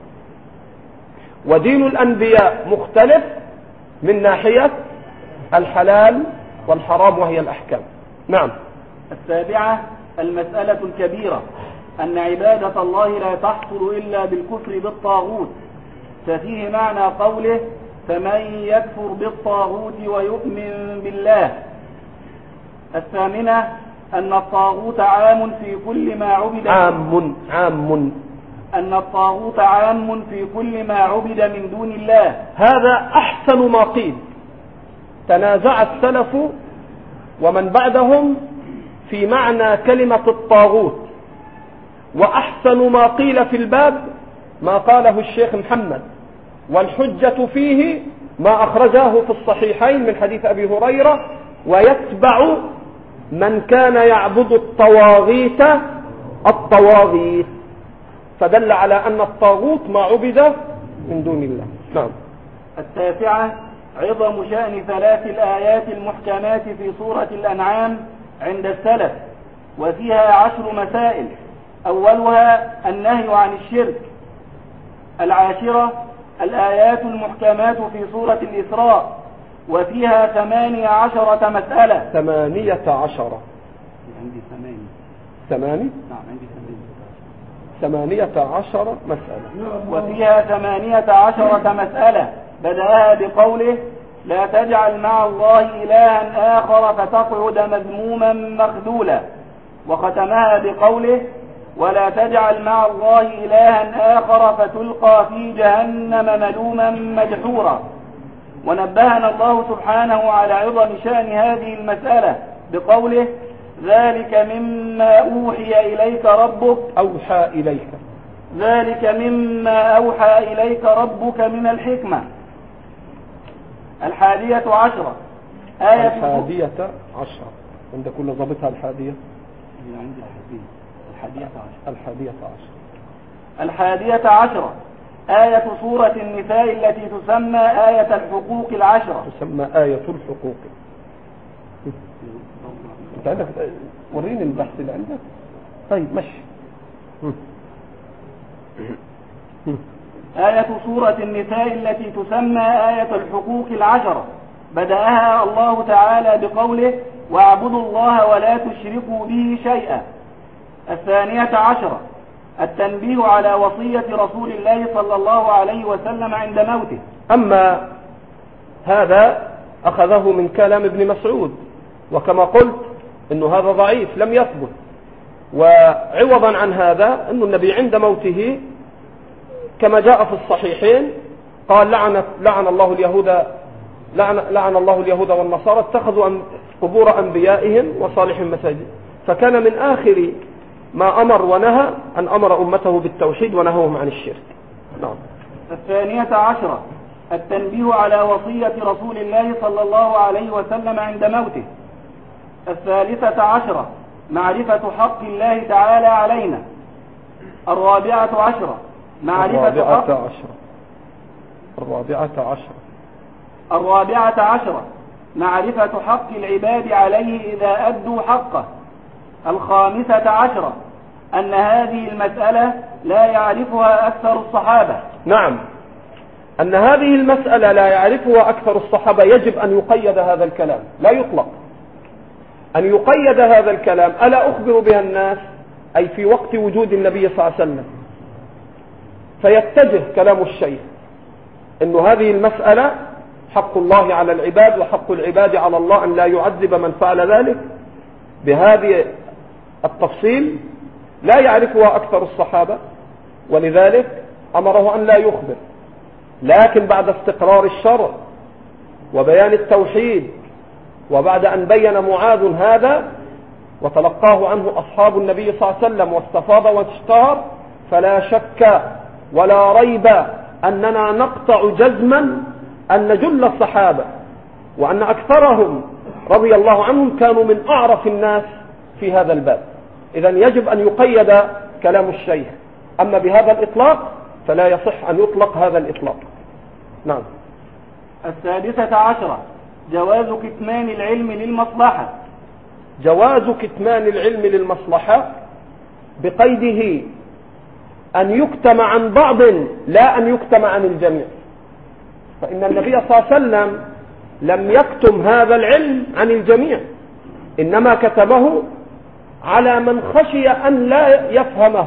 Speaker 1: ودين الأنبياء مختلف من ناحية الحلال والحرام وهي الأحكام. نعم.
Speaker 2: السابعة المسألة الكبيرة، أن عبادة الله لا تحصل إلا بالكفر بالطاغوت، ففيه معنى قوله: فمن يكفر بالطاغوت ويؤمن بالله. الثامنة أن الطاغوت عام في كل ما عبد
Speaker 1: عام
Speaker 2: أن الطاغوت عام في كل ما عبد من دون الله.
Speaker 1: هذا أحسن ما قيل. تنازع السلف ومن بعدهم في معنى كلمة الطاغوت، وأحسن ما قيل في الباب ما قاله الشيخ محمد، والحجة فيه ما أخرجاه في الصحيحين من حديث أبي هريرة: ويتبع من كان يعبد الطواغيت الطواغيت. فدل على أن الطاغوت ما عبد من دون الله. نعم.
Speaker 2: التاسعة عظم شأن 3 الآيات المحكمات في سورة الأنعام عند السلف، وفيها 10 مسائل. أولها النهي عن الشرك. العاشرة الآيات المحكمات في سورة الإسراء، وفيها 18 مسألة.
Speaker 1: 18.
Speaker 2: عندي
Speaker 1: 8.
Speaker 2: نعم عندي
Speaker 1: 18 مسألة.
Speaker 2: وفيها 18 مسألة، بدأها بقوله: لا تجعل مع الله إلها آخر فتقعد مذموما مخذولا، وختمها بقوله: ولا تجعل مع الله إلها آخر فتلقى في جهنم ملوما مدحورا. ونبهنا الله سبحانه على عظم شأن هذه المسألة بقوله: ذلك مما أوحي إليك ربك ذلك مما أوحى إليك ربك من الحكمة. 11
Speaker 1: آية 11 عند كل ضابطها 11.
Speaker 2: عندي
Speaker 1: 11
Speaker 2: آية سورة النساء التي تسمى آية الحقوق 10.
Speaker 1: تسمى آية الحقوق. انت عندك وريني البحث اللي عندك. طيب مشي.
Speaker 2: آية سورة النساء التي تسمى آية الحقوق 10 بدأها الله تعالى بقوله: واعبدوا الله ولا تشركوا به شيئا. الثانية عشرة التنبيه على وصية رسول الله صلى الله عليه وسلم عند موته.
Speaker 1: أما هذا أخذه من كلام ابن مسعود، وكما قلت إنه هذا ضعيف لم يثبت. وعوضا عن هذا أن النبي عند موته كما جاء في الصحيحين قال لعن الله اليهود والنصارى اتخذوا قبور أنبيائهم وصالحهم مساجد. فكان من آخر ما أمر ونهى أن أمر أمته بالتوحيد ونهوهم عن الشرك. نعم.
Speaker 2: الثانية عشرة التنبيه على وصية رسول الله صلى الله عليه وسلم عند موته. الثالثة عشرة معرفة حق الله تعالى علينا. الرابعة عشرة معرفة حق العباد عليه إذا أدوا حقه. الخامسة عشرة أن هذه المسألة لا يعرفها أكثر الصحابة.
Speaker 1: نعم، أن هذه المسألة لا يعرفها أكثر الصحابة يجب أن يقيد هذا الكلام، لا يطلق، أن يقيد هذا الكلام. ألا أخبر بها الناس أي في وقت وجود النبي صلى الله عليه وسلم، فيتجه كلام الشيخ أن هذه المسألة حق الله على العباد وحق العباد على الله أن لا يعذب من فعل ذلك بهذه التفصيل لا يعرفها أكثر الصحابة، ولذلك أمره أن لا يخبر. لكن بعد استقرار الشرع وبيان التوحيد، وبعد أن بين معاذ هذا وتلقاه عنه أصحاب النبي صلى الله عليه وسلم واستفاض واشتهر، فلا شك ولا ريب أننا نقطع جزما أن جل الصحابة وأن أكثرهم رضي الله عنهم كانوا من أعرف الناس في هذا الباب. إذن يجب أن يقيد كلام الشيخ، أما بهذا الإطلاق فلا يصح أن يطلق هذا الإطلاق. نعم.
Speaker 2: السادسة عشرة جواز كتمان العلم للمصلحة.
Speaker 1: جواز كتمان العلم للمصلحة بقيده أن يكتم عن بعض لا أن يكتم عن الجميع، فإن النبي صلى الله عليه وسلم لم يكتم هذا العلم عن الجميع، إنما كتبه على من خشي أن لا يفهمه،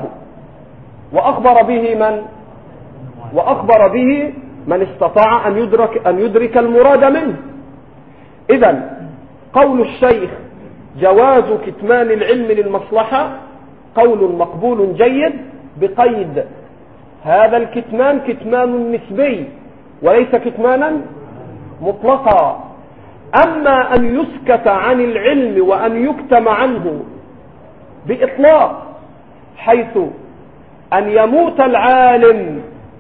Speaker 1: وأخبر به من استطاع أن يدرك المراد منه. إذن قول الشيخ جواز كتمان العلم للمصلحة قول مقبول جيد، بقيد هذا الكتمان كتمان نسبي وليس كتمانا مطلقا. أما أن يسكت عن العلم وأن يكتم عنه بإطلاق، حيث أن يموت العالم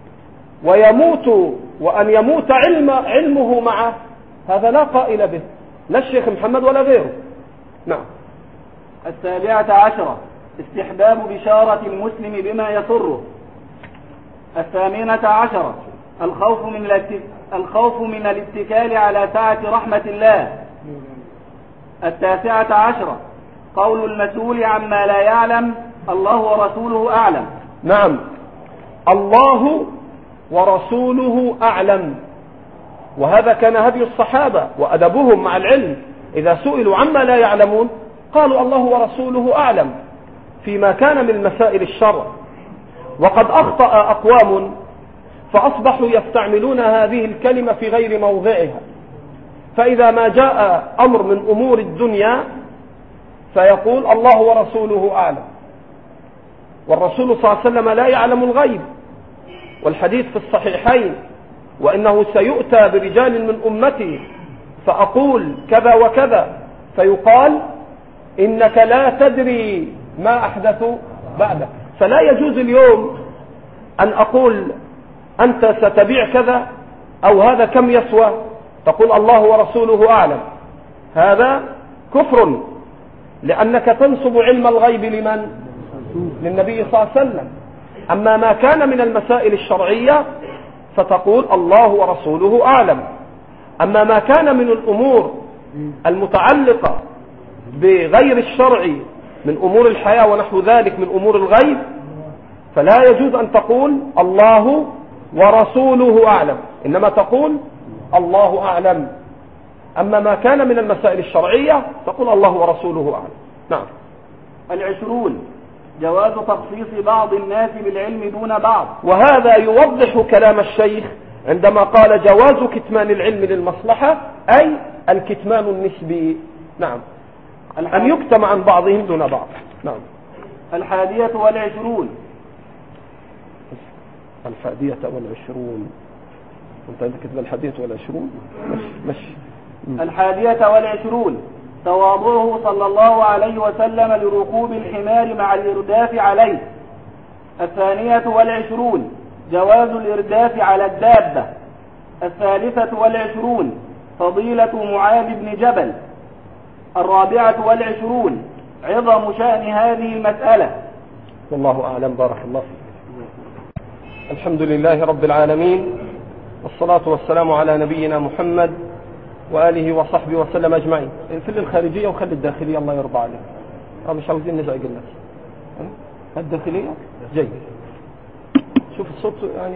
Speaker 1: وأن يموت علمه معه، هذا لا قائل به، لا الشيخ محمد ولا غيره. نعم.
Speaker 2: السابعة عشرة استحباب بشارة المسلم بما يسره. الثامنة عشرة الخوف من الاتكال على سعة رحمة الله. التاسعة عشرة قول المسؤول عما لا يعلم الله ورسوله أعلم.
Speaker 1: نعم، الله ورسوله أعلم، وهذا كان هدي الصحابة وأدبهم مع العلم، إذا سئلوا عما لا يعلمون قالوا الله ورسوله أعلم فيما كان من مسائل الشرع. وقد أخطأ أقوام فأصبحوا يستعملون هذه الكلمة في غير موضعها، فإذا ما جاء أمر من أمور الدنيا فيقول الله ورسوله أعلم، والرسول صلى الله عليه وسلم لا يعلم الغيب، والحديث في الصحيحين وإنه سيؤتى برجال من أمتي فأقول كذا وكذا فيقال إنك لا تدري ما أحدث بعدك. فلا يجوز اليوم أن أقول أنت ستبيع كذا أو هذا كم يسوى تقول الله ورسوله أعلم، هذا كفر، لأنك تنسب علم الغيب لمن؟ للنبي صلى الله عليه وسلم. أما ما كان من المسائل الشرعية فتقول الله ورسوله أعلم. أما ما كان من الأمور المتعلقة بغير الشرع من أمور الحياة ونحو ذلك من أمور الغيب فلا يجوز أن تقول الله ورسوله أعلم، إنما تقول الله أعلم. أما ما كان من المسائل الشرعية تقول الله ورسوله أعلم. نعم.
Speaker 2: 20 جواز تخصيص بعض الناس بالعلم دون بعض.
Speaker 1: وهذا يوضح كلام الشيخ عندما قال جواز كتمان العلم للمصلحة، أي الكتمان النسبي. نعم، أن يكتم عن بعضهم دون بعض. نعم.
Speaker 2: 21.
Speaker 1: الحادية والعشرون. أنت كتب 21. مشي.
Speaker 2: 21 تواضعه صلى الله عليه وسلم لركوب الحمار مع الإرداف عليه. 22 جواز الإرداف على الدابة. 23 فضيلة معاذ بن جبل. 24 عظم شأن هذه المسألة.
Speaker 1: والله أعلم. بارك الله فيك. الحمد لله رب العالمين، والصلاة والسلام على نبينا محمد وآله وصحبه وسلم أجمعين. الفل الخارجية وخلي الداخلية الله يرضى عليك. مش عاوزين نزعج الناس. الداخلية جيد. شوف الصوت يعني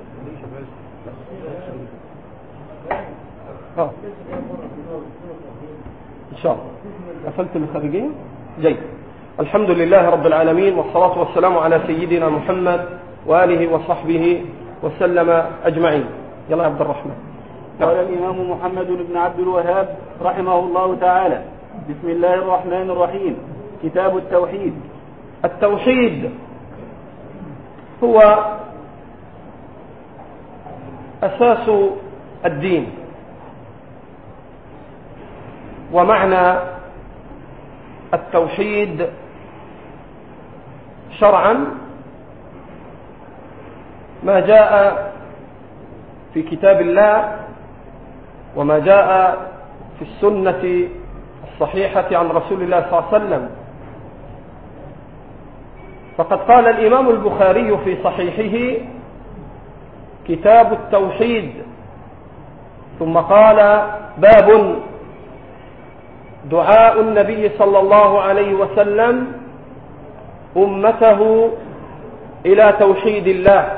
Speaker 1: إن شاء الله. قفلت الخارجية جيد. الحمد لله رب العالمين، والصلاة والسلام على سيدنا محمد وآله وصحبه وسلم أجمعين. يلا يا عبد الرحمن.
Speaker 2: قال الإمام محمد بن عبد الوهاب رحمه الله تعالى: بسم الله الرحمن الرحيم. كتاب التوحيد.
Speaker 1: التوحيد هو أساس الدين، ومعنى التوحيد شرعا ما جاء في كتاب الله وما جاء في السنة الصحيحة عن رسول الله صلى الله عليه وسلم. فقد قال الإمام البخاري في صحيحه: كتاب التوحيد، ثم قال: باب دعاء النبي صلى الله عليه وسلم أمته إلى توحيد الله.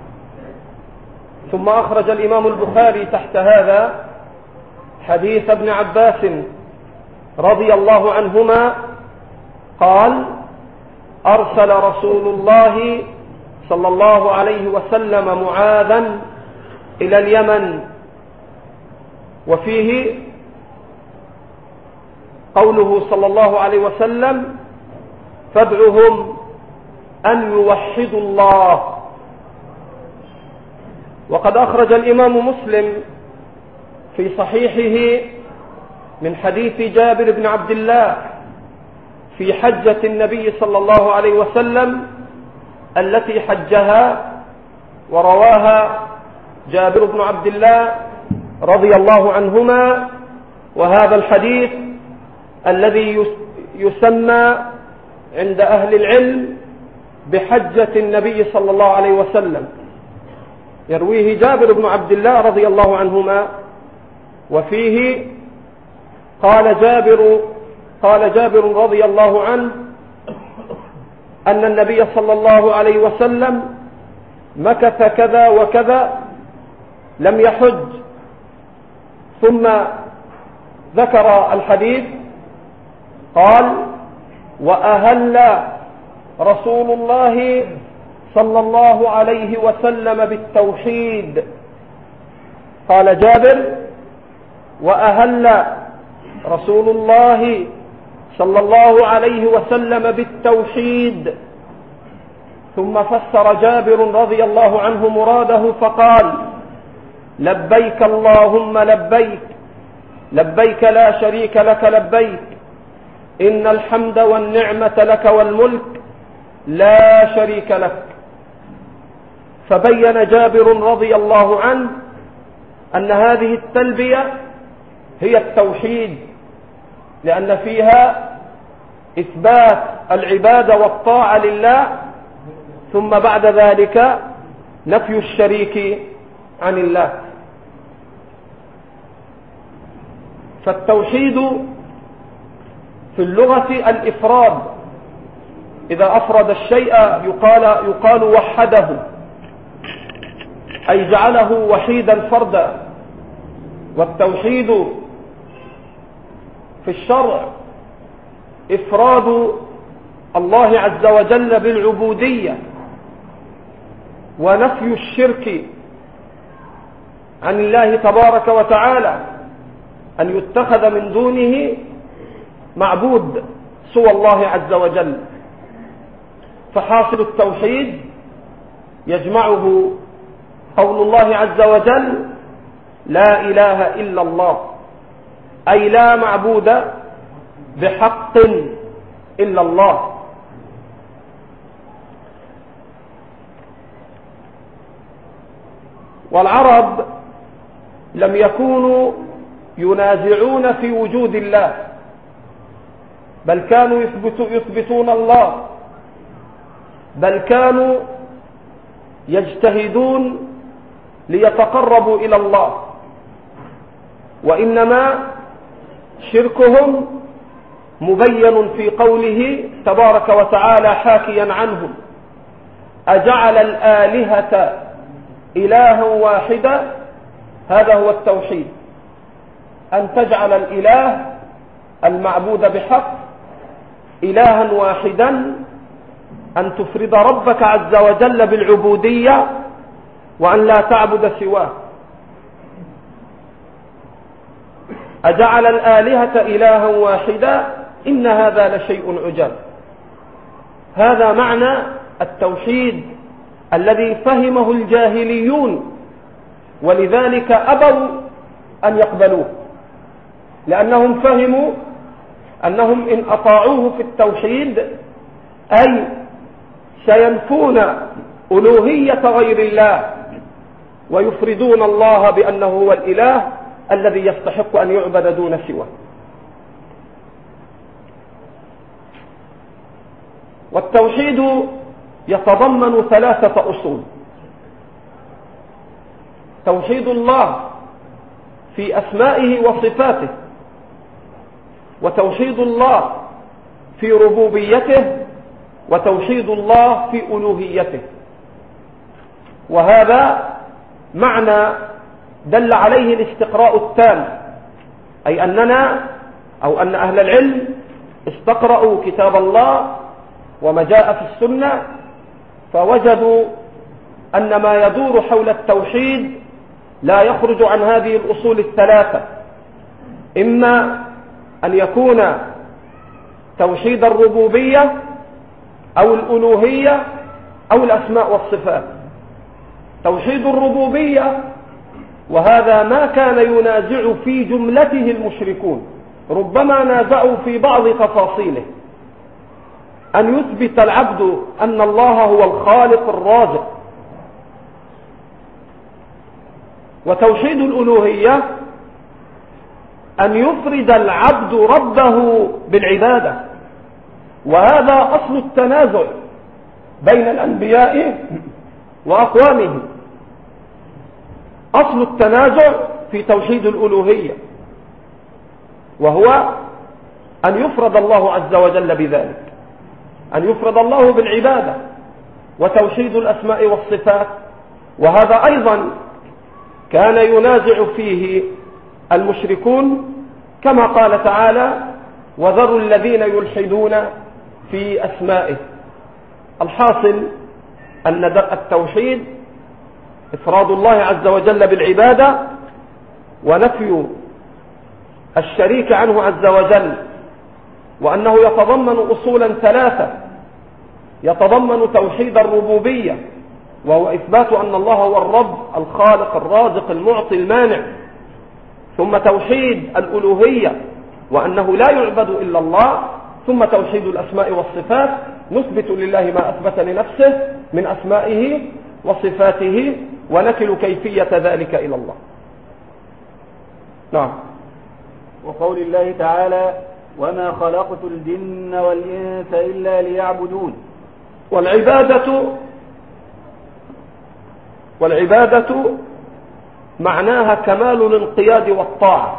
Speaker 1: ثم أخرج الإمام البخاري تحت هذا حديث ابن عباس رضي الله عنهما قال: أرسل رسول الله صلى الله عليه وسلم معاذا إلى اليمن. وفيه قوله صلى الله عليه وسلم: فادعهم أن يوحدوا الله. وقد أخرج الإمام مسلم في صحيحه من حديث جابر بن عبد الله في حجة النبي صلى الله عليه وسلم التي حجها، ورواها جابر بن عبد الله رضي الله عنهما. وهذا الحديث الذي يسمى عند أهل العلم بحجة النبي صلى الله عليه وسلم يرويه جابر بن عبد الله رضي الله عنهما. وفيه قال جابر رضي الله عنه أن النبي صلى الله عليه وسلم مكث كذا وكذا لم يحج. ثم ذكر الحديث قال: وأهل رسول الله صلى الله عليه وسلم بالتوحيد. قال جابر: وأهل رسول الله صلى الله عليه وسلم بالتوحيد. ثم فسر جابر رضي الله عنه مراده فقال: لبيك اللهم لبيك، لبيك لا شريك لك لبيك، إن الحمد والنعمة لك والملك لا شريك لك. فبين جابر رضي الله عنه أن هذه التلبية هي التوحيد، لأن فيها إثبات العبادة والطاعة لله، ثم بعد ذلك نفي الشريك عن الله. فالتوحيد في اللغة الإفراد، إذا أفرد الشيء يقال وحده، أي جعله وحيدا فردا. والتوحيد في الشرع إفراد الله عز وجل بالعبودية ونفي الشرك عن الله تبارك وتعالى، أن يتخذ من دونه معبود سوى الله عز وجل. فحاصل التوحيد يجمعه قول الله عز وجل: لا إله إلا الله، أي لا معبود بحق إلا الله. والعرب لم يكونوا ينازعون في وجود الله، بل كانوا يثبتون الله، بل كانوا يجتهدون ليتقربوا إلى الله. وإنما شركهم مبين في قوله تبارك وتعالى حاكيا عنهم: أجعل الآلهة إلها واحدا. هذا هو التوحيد، أن تجعل الإله المعبود بحق إلها واحدا، أن تفرد ربك عز وجل بالعبودية وأن لا تعبد سواه. أجعل الآلهة إلها واحدا إن هذا لشيء عجاب. هذا معنى التوحيد الذي فهمه الجاهليون، ولذلك أبوا أن يقبلوه، لأنهم فهموا أنهم إن أطاعوه في التوحيد أي سينفون ألوهية غير الله ويفردون الله بأنه هو الإله الذي يستحق أن يعبد دون سواه. والتوحيد يتضمن 3 أصول: توحيد الله في أسمائه وصفاته، وتوحيد الله في ربوبيته، وتوحيد الله في ألوهيته. وهذا معنى دل عليه الاستقراء التام، أي أننا أو أن أهل العلم استقرأوا كتاب الله وما جاء في السنة، فوجدوا أن ما يدور حول التوحيد لا يخرج عن هذه الأصول 3: إما أن يكون توحيد الربوبية أو الألوهية أو الأسماء والصفات. توحيد الربوبية، وهذا ما كان ينازع في جملته المشركون، ربما نازعوا في بعض تفاصيله، أن يثبت العبد أن الله هو الخالق الرازق. وتوحيد الألوهية أن يفرد العبد ربه بالعبادة، وهذا أصل التنازع بين الأنبياء وأقوامهم. أصل التنازع في توحيد الألوهية، وهو أن يفرد الله عز وجل بذلك، أن يفرد الله بالعبادة. وتوحيد الأسماء والصفات، وهذا أيضا كان ينازع فيه المشركون، كما قال تعالى: وذروا الذين يلحدون في أسمائه. الحاصل أن التوحيد إفراد الله عز وجل بالعبادة، ونفي الشريك عنه عز وجل، وأنه يتضمن أصولا 3: يتضمن توحيد الربوبية، وهو إثبات أن الله هو الرب الخالق الرازق المعطي المانع، ثم توحيد الألوهية وأنه لا يعبد إلا الله، ثم توحيد الأسماء والصفات، نثبت لله ما أثبت لنفسه من أسمائه وصفاته، ونكل كيفية ذلك إلى الله. نعم.
Speaker 2: وقول الله تعالى: وما خلقت الجن والإنس إلا ليعبدون.
Speaker 1: والعبادة معناها كمال الانقياد والطاعة،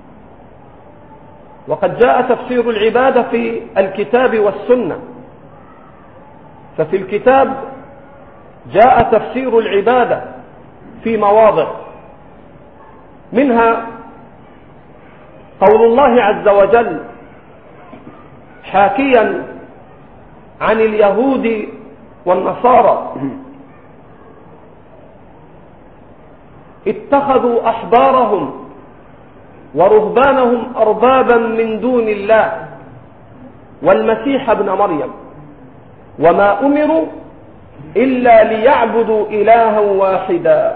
Speaker 1: وقد جاء تفسير العبادة في الكتاب والسنة. ففي الكتاب جاء تفسير العبادة في مواضع، منها قول الله عز وجل حاكيا عن اليهود والنصارى اتخذوا أحبارهم ورهبانهم أربابا من دون الله والمسيح ابن مريم وما أمروا إلا ليعبدوا إلها واحدا.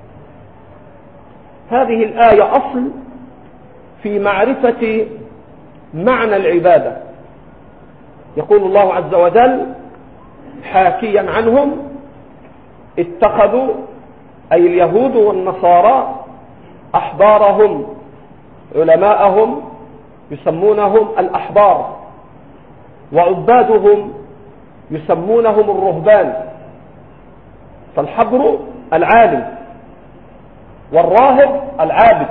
Speaker 1: هذه الآية أصل في معرفة معنى العبادة. يقول الله عز وجل حاكيا عنهم اتخذوا أي اليهود والنصارى أحبارهم علماءهم يسمونهم الأحبار وعبادهم يسمونهم الرهبان. فالحبر العالم والراهب العابد.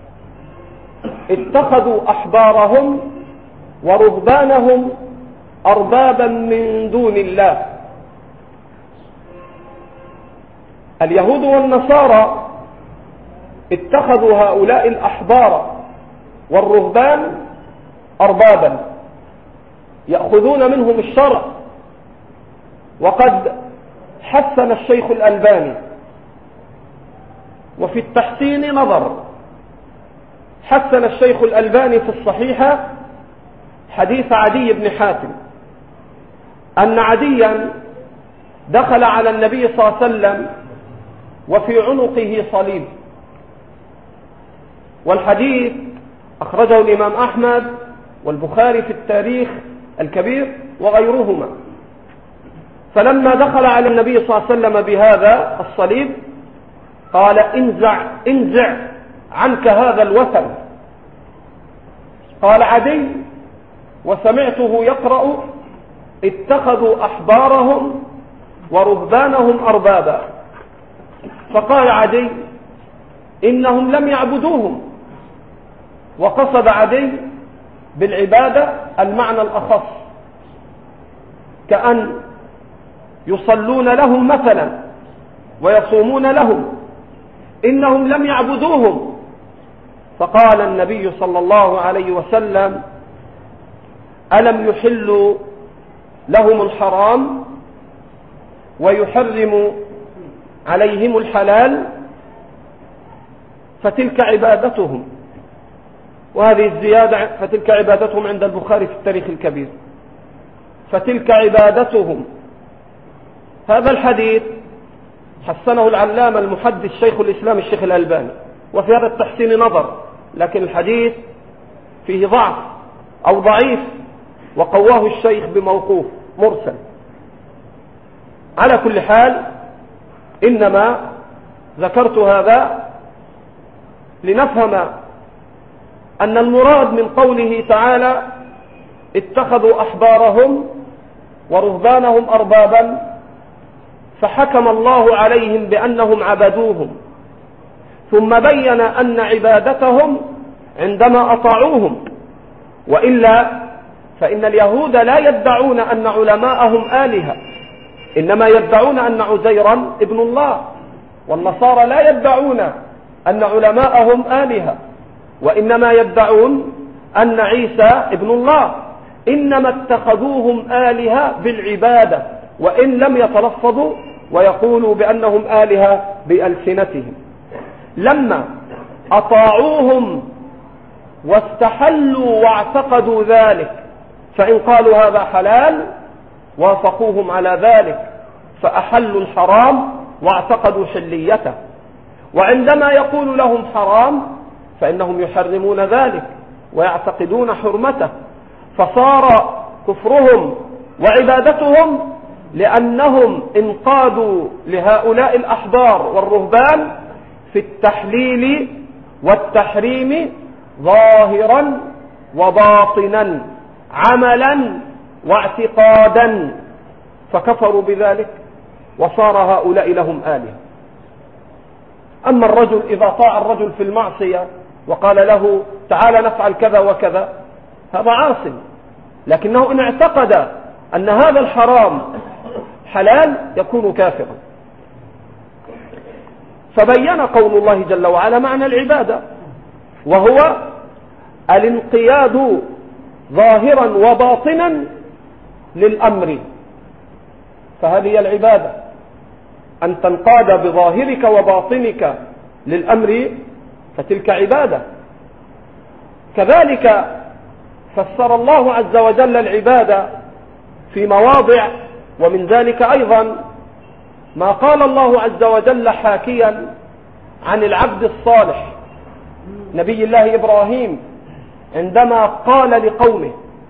Speaker 1: اتخذوا أحبارهم ورهبانهم أربابا من دون الله. اليهود والنصارى اتخذوا هؤلاء الأحبار والرهبان أربابا يأخذون منهم الشرع. وقد حسن الشيخ الألباني وفي التحسين نظر. حسن الشيخ الألباني في الصحيحة حديث عدي بن حاتم أن عديا دخل على النبي صلى الله عليه وسلم وفي عنقه صليب. والحديث أخرجه الإمام أحمد والبخاري في التاريخ الكبير وغيرهما. فلما دخل على النبي صلى الله عليه وسلم بهذا الصليب قال انزع عنك هذا الوثن. قال عدي وسمعته يقرأ اتخذوا أحبارهم ورهبانهم أربابا. فقال عدي إنهم لم يعبدوهم. وقصد عدي بالعبادة المعنى الأخص كأن يصلون لهم مثلا ويصومون لهم، إنهم لم يعبدوهم. فقال النبي صلى الله عليه وسلم ألم يحلوا لهم الحرام ويحرم عليهم الحلال؟ فتلك عبادتهم. وهذه الزيادة فتلك عبادتهم عند البخاري في التاريخ الكبير. فتلك عبادتهم. هذا الحديث حسنه العلامة المحدث شيخ الإسلام الشيخ الألباني وفي هذا التحسين نظر، لكن الحديث فيه ضعف أو ضعيف وقواه الشيخ بموقوف مرسل. على كل حال إنما ذكرت هذا لنفهم أن المراد من قوله تعالى اتخذوا أحبارهم ورهبانهم أربابا فحكم الله عليهم بأنهم عبدوهم، ثم بين أن عبادتهم عندما أطاعوهم. وإلا فإن اليهود لا يدعون أن علماءهم آلهة، إنما يدعون أن عزيرا ابن الله، والنصارى لا يدعون أن علماءهم آلهة، وإنما يدعون أن عيسى ابن الله. إنما اتخذوهم آلهة بالعبادة وإن لم يتلفظوا ويقولوا بأنهم آلهة بألسنتهم. لما أطاعوهم واستحلوا واعتقدوا ذلك فإن قالوا هذا حلال وافقوهم على ذلك فأحلوا الحرام واعتقدوا حليته، وعندما يقول لهم حرام فإنهم يحرمون ذلك ويعتقدون حرمته. فصار كفرهم وعبادتهم لأنهم انقادوا لهؤلاء الأحبار والرهبان في التحليل والتحريم ظاهرا وباطنا عملا واعتقادا، فكفروا بذلك وصار هؤلاء لهم آلهة. أما الرجل إذا طاع الرجل في المعصية وقال له تعالى نفعل كذا وكذا هذا عاصم، لكنه إن اعتقد أن هذا الحرام حلال يكون كافرا. فبين قول الله جل وعلا معنى العبادة، وهو الانقياد ظاهرا وباطنا للأمر فهذه هي العبادة، أن تنقاد بظاهرك وباطنك للأمر، فتلك عبادة. كذلك فسر الله عز وجل العبادة في مواضع، ومن ذلك أيضا ما قال الله عز وجل حاكيا عن العبد الصالح نبي الله إبراهيم عندما قال لقومه: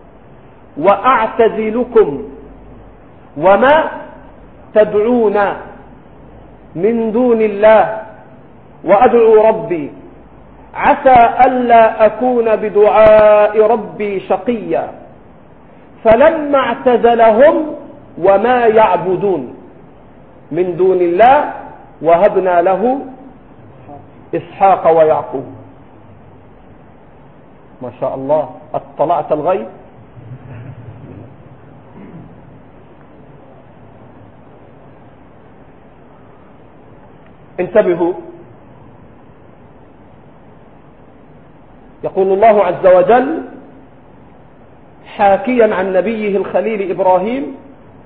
Speaker 1: وأعتزلكم وما تدعون من دون الله وأدعو ربي عسى ألا أكون بدعاء ربي شقيا فلما اعتزلهم وما يعبدون من دون الله وهبنا له إسحاق ويعقوب. ما شاء الله، اطلعت الغيب. انتبهوا، يقول الله عز وجل حاكيا عن نبيه الخليل إبراهيم: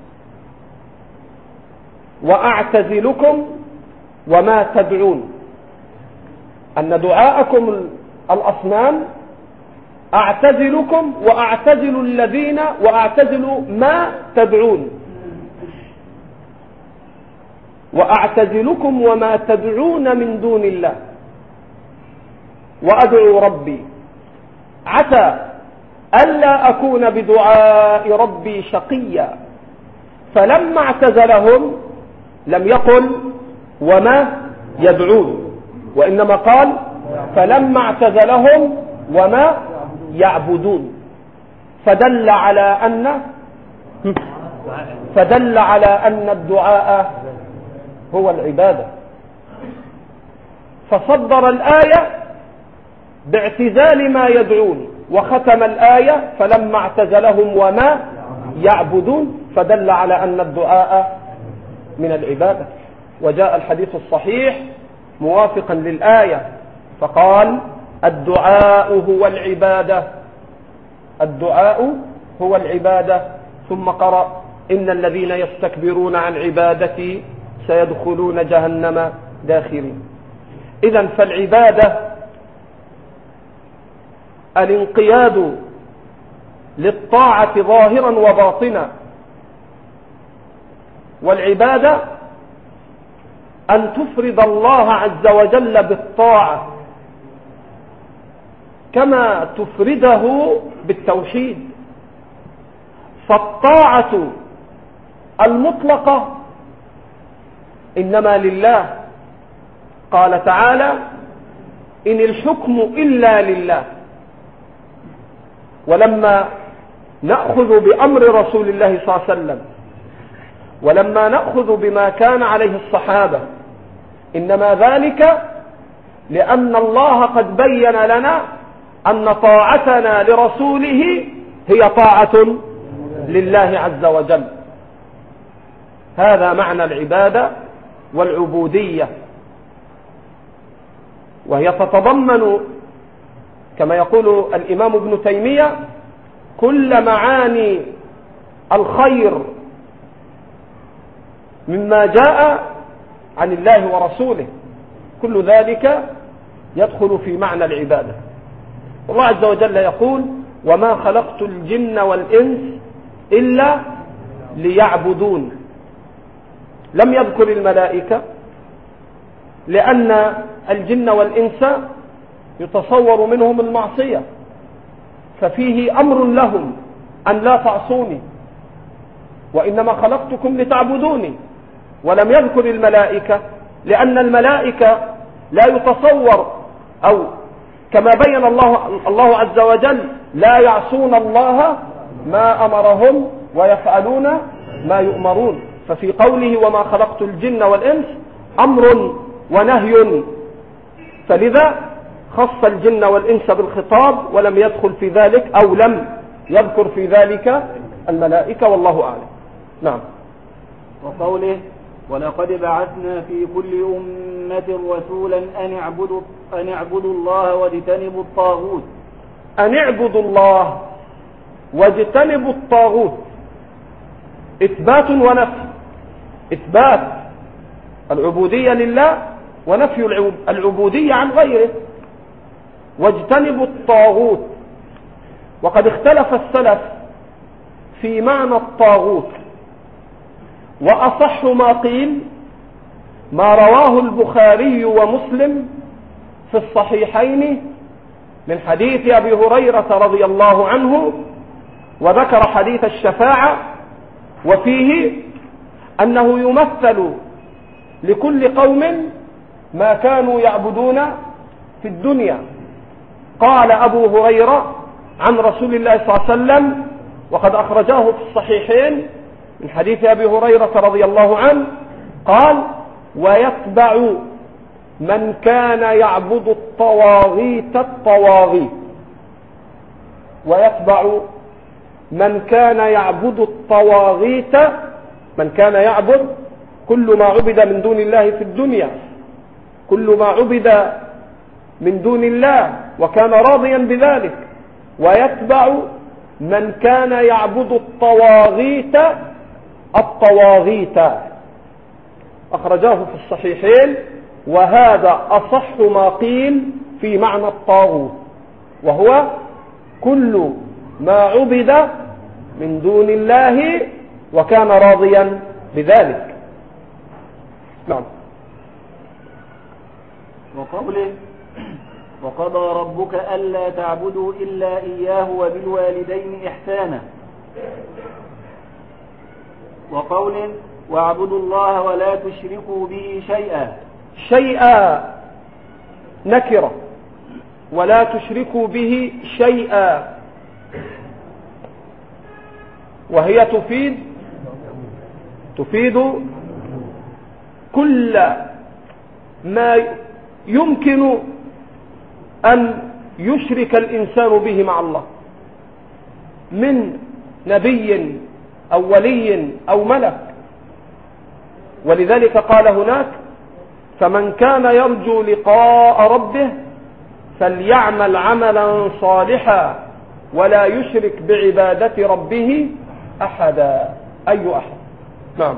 Speaker 1: وأعتزلكم وما تدعون، أن دعاءكم الأصنام، أعتزلكم وأعتزل الذين وأعتزل ما تدعون، وأعتزلكم وما تدعون من دون الله وأدعو ربي عسى ألا أكون بدعاء ربي شقيا فلما اعتزلهم لم يقل وما يدعون، وإنما قال فلما اعتزلهم وما يعبدون، فدل على أن الدعاء هو العبادة. فصدر الآية باعتزال ما يدعون، وختم الآية فلما اعتزلهم وما يعبدون، فدل على أن الدعاء من العبادة. وجاء الحديث الصحيح موافقا للآية فقال: الدعاء هو العبادة، الدعاء هو العبادة. ثم قرأ: إن الذين يستكبرون عن عبادتي سيدخلون جهنم داخرين. إذن فالعبادة الانقياد للطاعة ظاهرا وباطنا، والعبادة أن تفرد الله عز وجل بالطاعة كما تفرده بالتوحيد. فالطاعة المطلقة إنما لله، قال تعالى: إن الحكم إلا لله. ولما نأخذ بأمر رسول الله صلى الله عليه وسلم، ولما نأخذ بما كان عليه الصحابة، إنما ذلك لأن الله قد بين لنا أن طاعتنا لرسوله هي طاعة لله عز وجل. هذا معنى العبادة والعبودية، وهي تتضمن كما يقول الإمام ابن تيمية كل معاني الخير مما جاء عن الله ورسوله، كل ذلك يدخل في معنى العبادة. الله عز وجل يقول: وما خلقت الجن والإنس إلا ليعبدون. لم يذكر الملائكة، لأن الجن والإنس يتصور منهم المعصية، ففيه أمر لهم أن لا تعصوني، وإنما خلقتكم لتعبدوني. ولم يذكر الملائكة، لأن الملائكة لا يتصور، أو كما بين الله عز وجل لا يعصون الله ما أمرهم ويفعلون ما يؤمرون. ففي قوله وما خلقت الجن والإنس أمر ونهي، فلذا خص الجن والإنس بالخطاب ولم يدخل في ذلك، أو لم يذكر في ذلك الملائكة، والله أعلم. نعم.
Speaker 2: وقوله: ولقد بعثنا في كل أمة رسولا أن اعبدوا الله واجتنبوا الطاغوت.
Speaker 1: أن اعبدوا الله واجتنبوا الطاغوت، إثبات ونفي. إثبات العبودية لله ونفي العبودية عن غيره. واجتنبوا الطاغوت. وقد اختلف السلف في معنى الطاغوت، وأصح ما قيل ما رواه البخاري ومسلم في الصحيحين من حديث أبي هريرة رضي الله عنه، وذكر حديث الشفاعة، وفيه أنه يمثل لكل قوم ما كانوا يعبدون في الدنيا. قال أبو هريرة عن رسول الله صلى الله عليه وسلم، وقد أخرجاه في الصحيحين من حديث أبي هريرة رضي الله عنه، قال: ويتبع من كان يعبد الطواغيت الطواغيت. ويتبع من كان يعبد الطواغيت، من كان يعبد كل ما عبد من دون الله في الدنيا، كل ما عبد من دون الله وكان راضيا بذلك. ويتبع من كان يعبد الطواغيت الطواغيت. أخرجاه في الصحيحين، وهذا أصح ما قيل في معنى الطاغوت، وهو كل ما عبد من دون الله وكان راضيا بذلك. نعم.
Speaker 2: وقوله: وقضى ربك ألا تعبدوا إلا إياه وبالوالدين إحسانا. وقوله: واعبدوا الله ولا تشركوا به شيئا.
Speaker 1: شيئا نكرة، ولا تشركوا به شيئا، وهي تفيد كل ما يمكن أن يشرك الإنسان به مع الله من نبي أو ولي أو ملك. ولذلك قال هناك: فمن كان يرجو لقاء ربه فليعمل عملا صالحا ولا يشرك بعبادة ربه أحدا. أي أحد. نعم.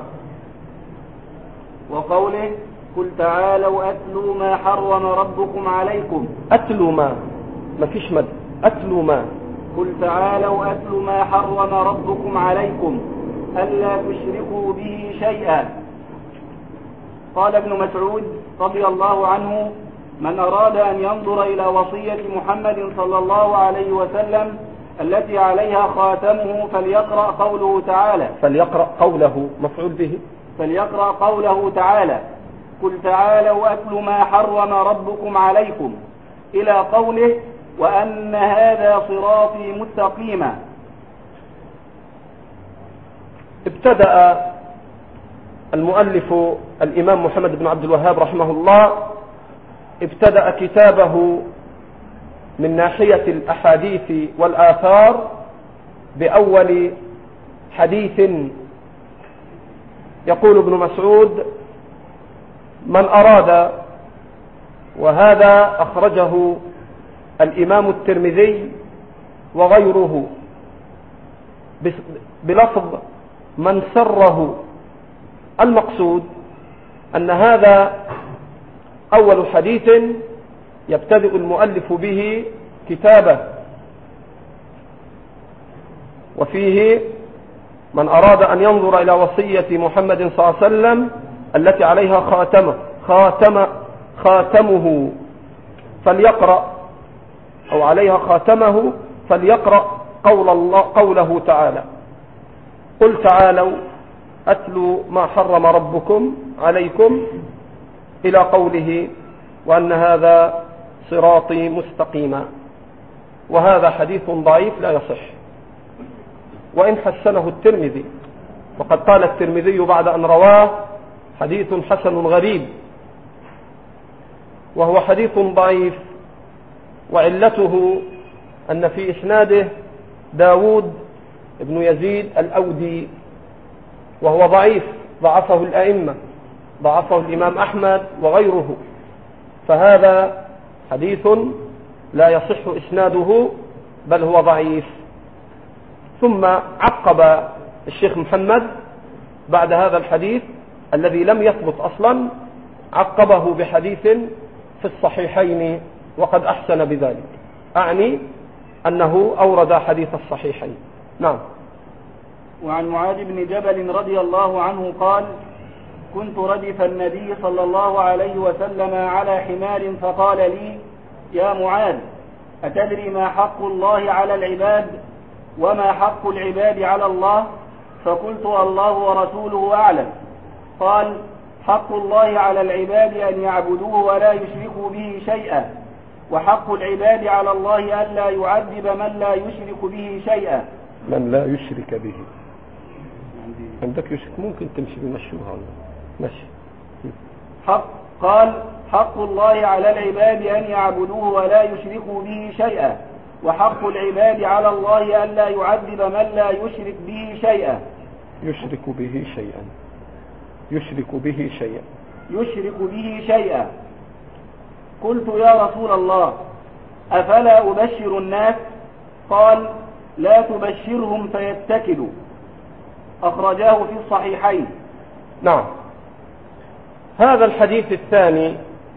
Speaker 2: وقوله: قل تعالوا أتلوا ما حرم ربكم عليكم.
Speaker 1: أتلوا ما فيش مد. أتلوا ما.
Speaker 2: قل تعالوا أتلوا ما حرم ربكم عليكم ألا تشركوا به شيئا. قال ابن مسعود رضي الله عنه: من أراد أن ينظر إلى وصية محمد صلى الله عليه وسلم التي عليها خاتمه فليقرأ قوله تعالى.
Speaker 1: فليقرأ قوله مفعول به.
Speaker 2: فليقرأ قوله تعالى: قل تعالوا أتلوا ما حرم ربكم عليكم، إلى قوله: وأن هذا صراطي مستقيما.
Speaker 1: ابتدأ المؤلف الإمام محمد بن عبد الوهاب رحمه الله ابتدأ كتابه من ناحية الأحاديث والآثار بأول حديث. يقول ابن مسعود: من أراد، وهذا أخرجه الإمام الترمذي وغيره بلفظ من سره. المقصود أن هذا أول حديث يبتدئ المؤلف به كتابه، وفيه من أراد أن ينظر إلى وصية محمد صلى الله عليه وسلم التي عليها خاتمه فليقرأ، أو عليها خاتمه فليقرأ قوله تعالى: قل تعالوا أتلوا ما حرم ربكم عليكم، إلى قوله: وأن هذا صراطي مستقيما. وهذا حديث ضعيف لا يصح، وإن حسنه الترمذي، وقد قال الترمذي بعد أن رواه: حديث حسن غريب، وهو حديث ضعيف، وعلته أن في إسناده داود بن يزيد الأودي، وهو ضعيف، ضعفه الأئمة، ضعفه الإمام أحمد وغيره، فهذا حديث لا يصح إسناده بل هو ضعيف. ثم عقب الشيخ محمد بعد هذا الحديث الذي لم يثبت أصلا عقبه بحديث في الصحيحين وقد أحسن بذلك، أعني أنه أورد حديث الصحيحين. نعم.
Speaker 2: وعن معاذ بن جبل رضي الله عنه قال: كنت ردف النبي صلى الله عليه وسلم على حمار فقال لي: يا معاذ، أتدري ما حق الله على العباد وما حق العباد على الله؟ فقلت: الله ورسوله أعلم. قال: حق الله على العباد أن يعبدوه ولا يشركوا به شيئا، وحق العباد على الله ألا يعذب من لا يشرك به شيئا.
Speaker 1: من لا يشرك به. عندك يشرك ممكن تمشي بمشوها ماشي.
Speaker 2: قال: حق الله على العباد أن يعبدوه ولا يشركوا به شيئا، وحق العباد على الله ألا يعذب من لا يشرك به شيئا.
Speaker 1: يشرك به شيئا. يشرك به شيئا.
Speaker 2: يشرك به شيئا. قلت: يا رسول الله، أفلا أبشر الناس؟ قال: لا تبشرهم فيتكلوا. أخرجاه في الصحيحين.
Speaker 1: نعم. هذا الحديث الثاني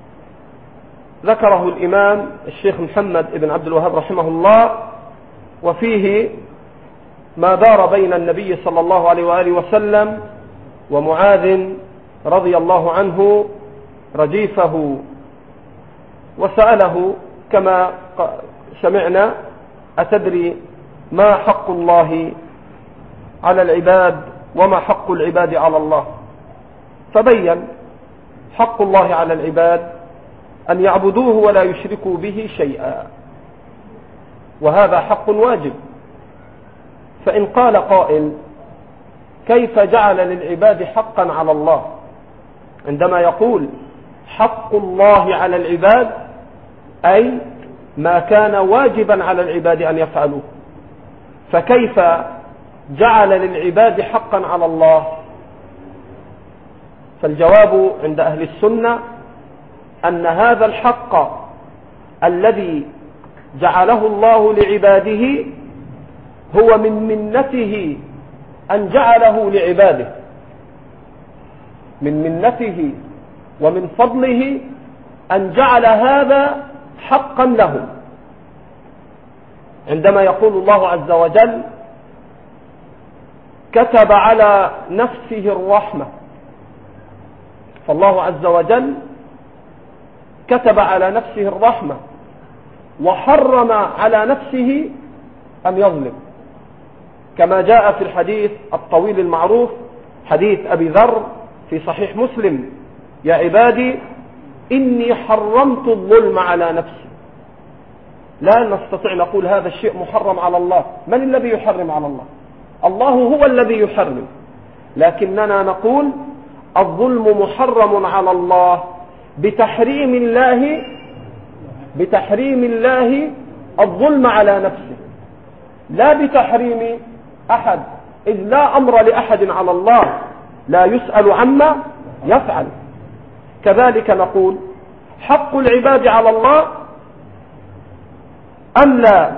Speaker 1: ذكره الإمام الشيخ محمد بن عبد الوهاب رحمه الله، وفيه ما دار بين النبي صلى الله عليه وآله وسلم ومعاذ رضي الله عنه رديفه، وسأله كما سمعنا: أتدري ما حق الله على العباد وما حق العباد على الله؟ فبين حق الله على العباد أن يعبدوه ولا يشركوا به شيئا، وهذا حق واجب. فإن قال قائل: كيف جعل للعباد حقا على الله؟ عندما يقول حق الله على العباد أي ما كان واجبا على العباد أن يفعلوه، فكيف جعل للعباد حقا على الله؟ فالجواب عند أهل السنة أن هذا الحق الذي جعله الله لعباده هو من منته أن جعله لعباده، من منته ومن فضله أن جعل هذا حقا له. عندما يقول الله عز وجل: كتب على نفسه الرحمة، فالله عز وجل كتب على نفسه الرحمة وحرم على نفسه أن يظلم، كما جاء في الحديث الطويل المعروف حديث أبي ذر في صحيح مسلم: يا عبادي إني حرمت الظلم على نفسي. لا نستطيع نقول هذا الشيء محرم على الله. من الذي يحرم على الله؟ الله هو الذي يحرم، لكننا نقول الظلم محرم على الله بتحريم الله الظلم على نفسه، لا بتحريم أحد، إذ لا أمر لأحد على الله، لا يسأل عما يفعل. كذلك نقول حق العباد على الله أن لا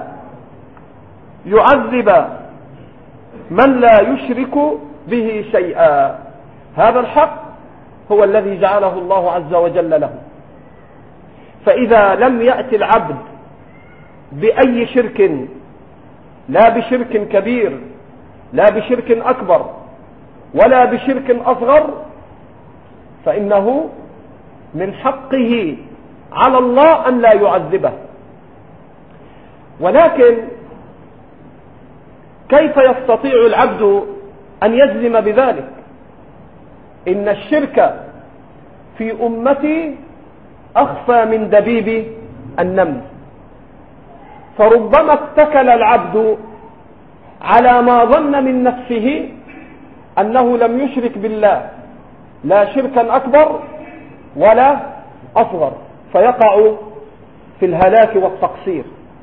Speaker 1: يعذب من لا يشرك به شيئا. هذا الحق هو الذي جعله الله عز وجل له. فإذا لم يأتي العبد بأي شرك، لا بشرك كبير لا بشرك أكبر ولا بشرك أصغر، فإنه من حقه على الله أن لا يعذبه. ولكن كيف يستطيع العبد أن يجزم بذلك؟ إن الشرك في أمتي أخفى من دبيب النمل، فربما اتكل العبد على ما ظن من نفسه أنه لم يشرك بالله لا شركا أكبر ولا أصغر، فيقع في الهلاك والتقصير،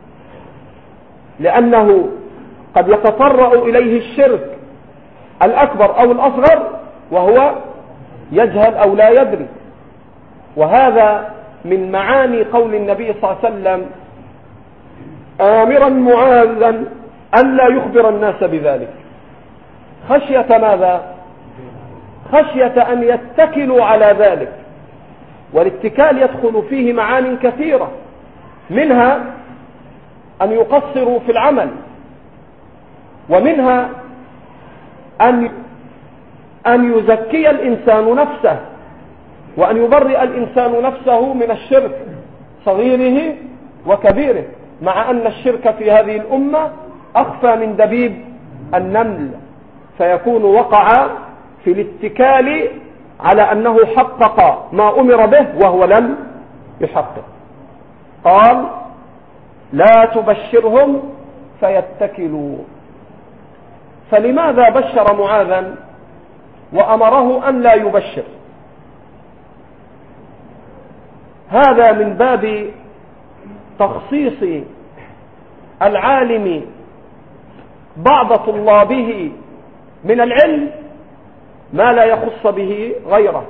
Speaker 1: لأنه قد يتطرأ إليه الشرك الأكبر أو الأصغر وهو يجهل أو لا يدري. وهذا من معاني قول النبي صلى الله عليه وسلم آمرا معاذا أن لا يخبر الناس بذلك، خشية ماذا؟ خشية أن يتكلوا على ذلك. والاتكال يدخل فيه معان كثيرة، منها أن يقصروا في العمل، ومنها أن يزكي الإنسان نفسه، وأن يبرئ الإنسان نفسه من الشرك صغيره وكبيره، مع أن الشرك في هذه الأمة أخفى من دبيب النمل، فيكون وقع في الاتكال على أنه حقق ما أمر به وهو لم يحقق. قال لا تبشرهم فيتكلوا. فلماذا بشر معاذا وأمره أن لا يبشر؟ هذا من باب تخصيص العالم بعض طلابه من العلم ما لا يخص به غيره،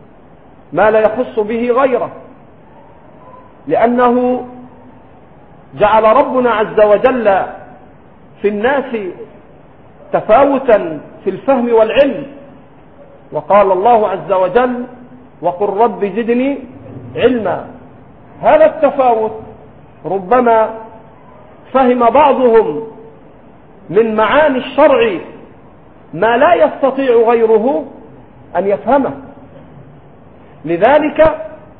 Speaker 1: لأنه جعل ربنا عز وجل في الناس تفاوتا في الفهم والعلم، وقال الله عز وجل وقل رب زدني علما. هذا التفاوت ربما فهم بعضهم من معاني الشرع ما لا يستطيع غيره أن يفهمه، لذلك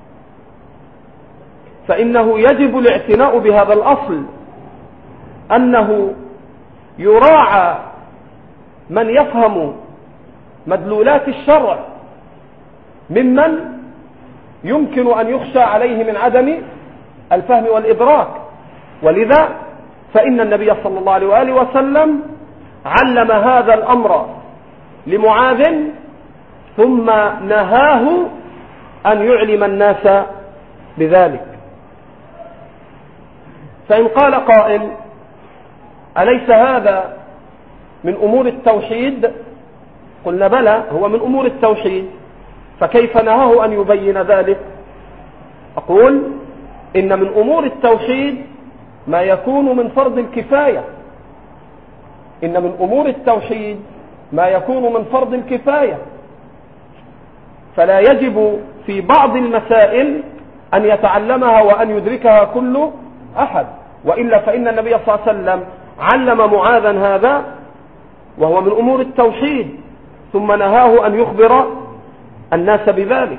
Speaker 1: فإنه يجب الاعتناء بهذا الأصل، أنه يراعى من يفهم مدلولات الشرع ممن يمكن أن يخشى عليه من عدم الفهم والإدراك. ولذا فإن النبي صلى الله عليه وآله وسلم علم هذا الأمر لمعاذ، ثم نهاه أن يعلم الناس بذلك. فإن قال قائل أليس هذا من أمور التوحيد؟ قلنا بلى، هو من أمور التوحيد، فكيف نهاه أن يبين ذلك؟ أقول إن من أمور التوحيد ما يكون من فرض الكفاية، إن من أمور التوحيد ما يكون من فرض الكفاية، فلا يجب في بعض المسائل أن يتعلمها وأن يدركها كل أحد، وإلا فإن النبي صلى الله عليه وسلم علم معاذا هذا وهو من أمور التوحيد، ثم نهاه أن يخبر الناس بذلك.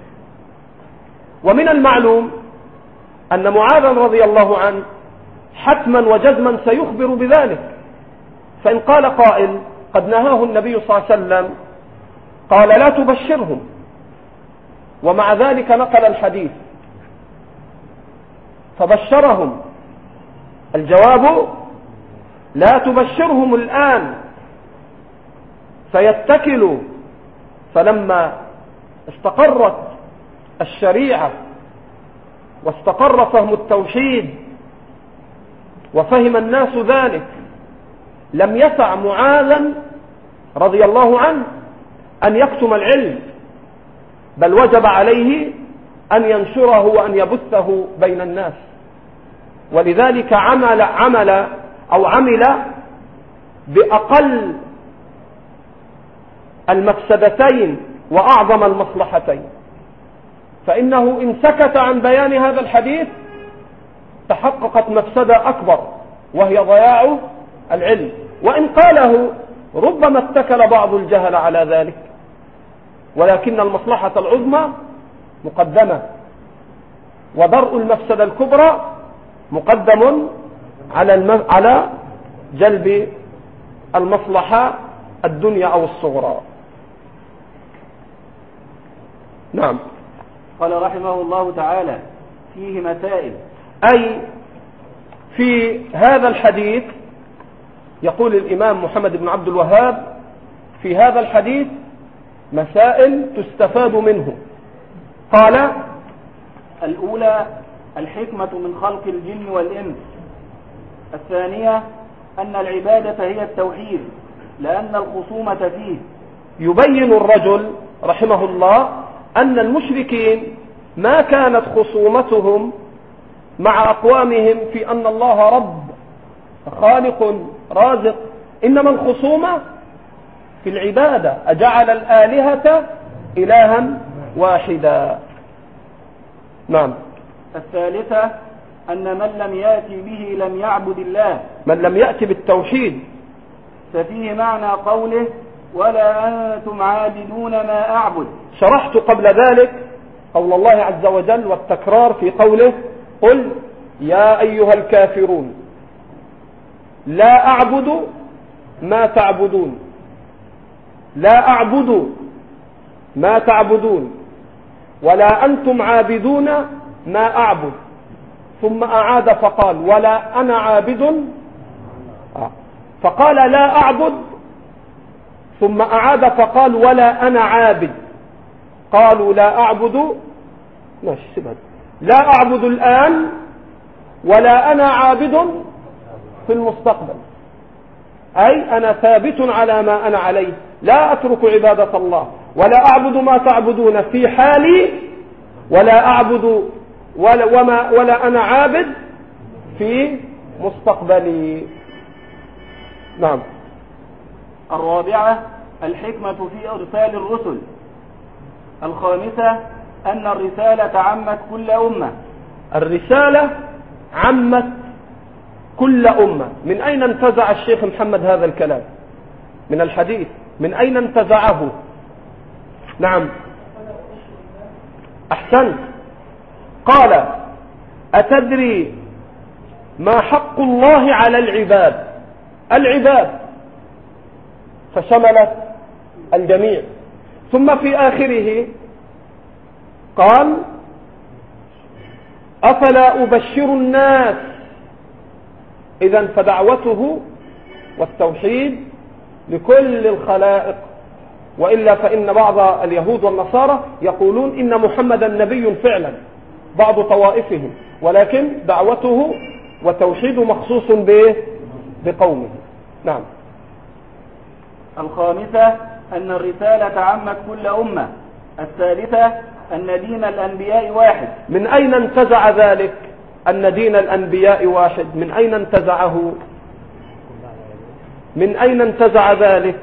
Speaker 1: ومن المعلوم أن معاذا رضي الله عنه حتما وجزما سيخبر بذلك. فإن قال قائل قد نهاه النبي صلى الله عليه وسلم قال لا تبشرهم، ومع ذلك نقل الحديث فبشرهم، الجواب لا تبشرهم الآن فيتكلوا. فلما استقرت الشريعة واستقر فهم التوحيد وفهم الناس ذلك، لم يسع معاذا رضي الله عنه أن يكتم العلم، بل وجب عليه أن ينشره وأن يبثه بين الناس. ولذلك عمل بأقل المفسدتين وأعظم المصلحتين، فإنه إن سكت عن بيان هذا الحديث تحققت مفسدة أكبر وهي ضياع العلم، وإن قاله ربما اتكل بعض الجهل على ذلك، ولكن المصلحة العظمى مقدمة، ودرء المفسدة الكبرى مقدم على جلب المصلحة الدنيا أو الصغرى. نعم.
Speaker 2: قال رحمه الله تعالى فيه مسائل،
Speaker 1: أي في هذا الحديث يقول الإمام محمد بن عبد الوهاب في هذا الحديث مسائل تستفاد منه. قال
Speaker 2: الأولى الحكمة من خلق الجن والإنس. الثانية أن العبادة هي التوحيد لأن الخصومة فيه.
Speaker 1: يبين الرجل رحمه الله أن المشركين ما كانت خصومتهم مع أقوامهم في أن الله رب خالق رازق، إنما الخصومة في العبادة، أجعل الآلهة إلها واحدا. نعم.
Speaker 2: الثالثة أن من لم يأتي به لم يعبد الله،
Speaker 1: من لم يأتي بالتوحيد.
Speaker 2: ففيه معنى قوله ولا أنتم عابدون ما أعبد.
Speaker 1: شرحت قبل ذلك قول الله عز وجل والتكرار في قوله قل يا أيها الكافرون لا أعبد ما تعبدون، لا أعبد ما تعبدون ولا أنتم عابدون ما أعبد، ثم أعاد فقال ولا أنا عابد، فقال لا أعبد ثم أعاد فقال ولا أنا عابد. قالوا لا أعبد، ماشي سبب، لا أعبد الآن ولا أنا عابد في المستقبل، أي أنا ثابت على ما أنا عليه، لا أترك عبادة الله، ولا أعبد ما تعبدون في حالي، ولا أعبد ولا أنا عابد في مستقبلي. نعم.
Speaker 2: الرابعة الحكمة في إرسال الرسل. الخامسة أن الرسالة عمت كل أمة.
Speaker 1: الرسالة عمت كل أمة. من أين انتزع الشيخ محمد هذا الكلام؟ من الحديث. من أين انتزعه؟ نعم أحسنت. قال أتدري ما حق الله على العباد؟ العباد، فشملت الجميع. ثم في آخره قال أفلا أبشر الناس. إذن فدعوته والتوحيد لكل الخلائق، وإلا فإن بعض اليهود والنصارى يقولون إن محمدا نبي فعلا، بعض طوائفهم، ولكن دعوته وتوحيده مخصوص بقومه. نعم.
Speaker 2: الخامسة أن الرسالة عمت كل أمة. الثالثة أن دين الأنبياء واحد.
Speaker 1: من أين انتزع ذلك أن دين الأنبياء واحد؟ من أين انتزعه؟ من أين انتزع ذلك؟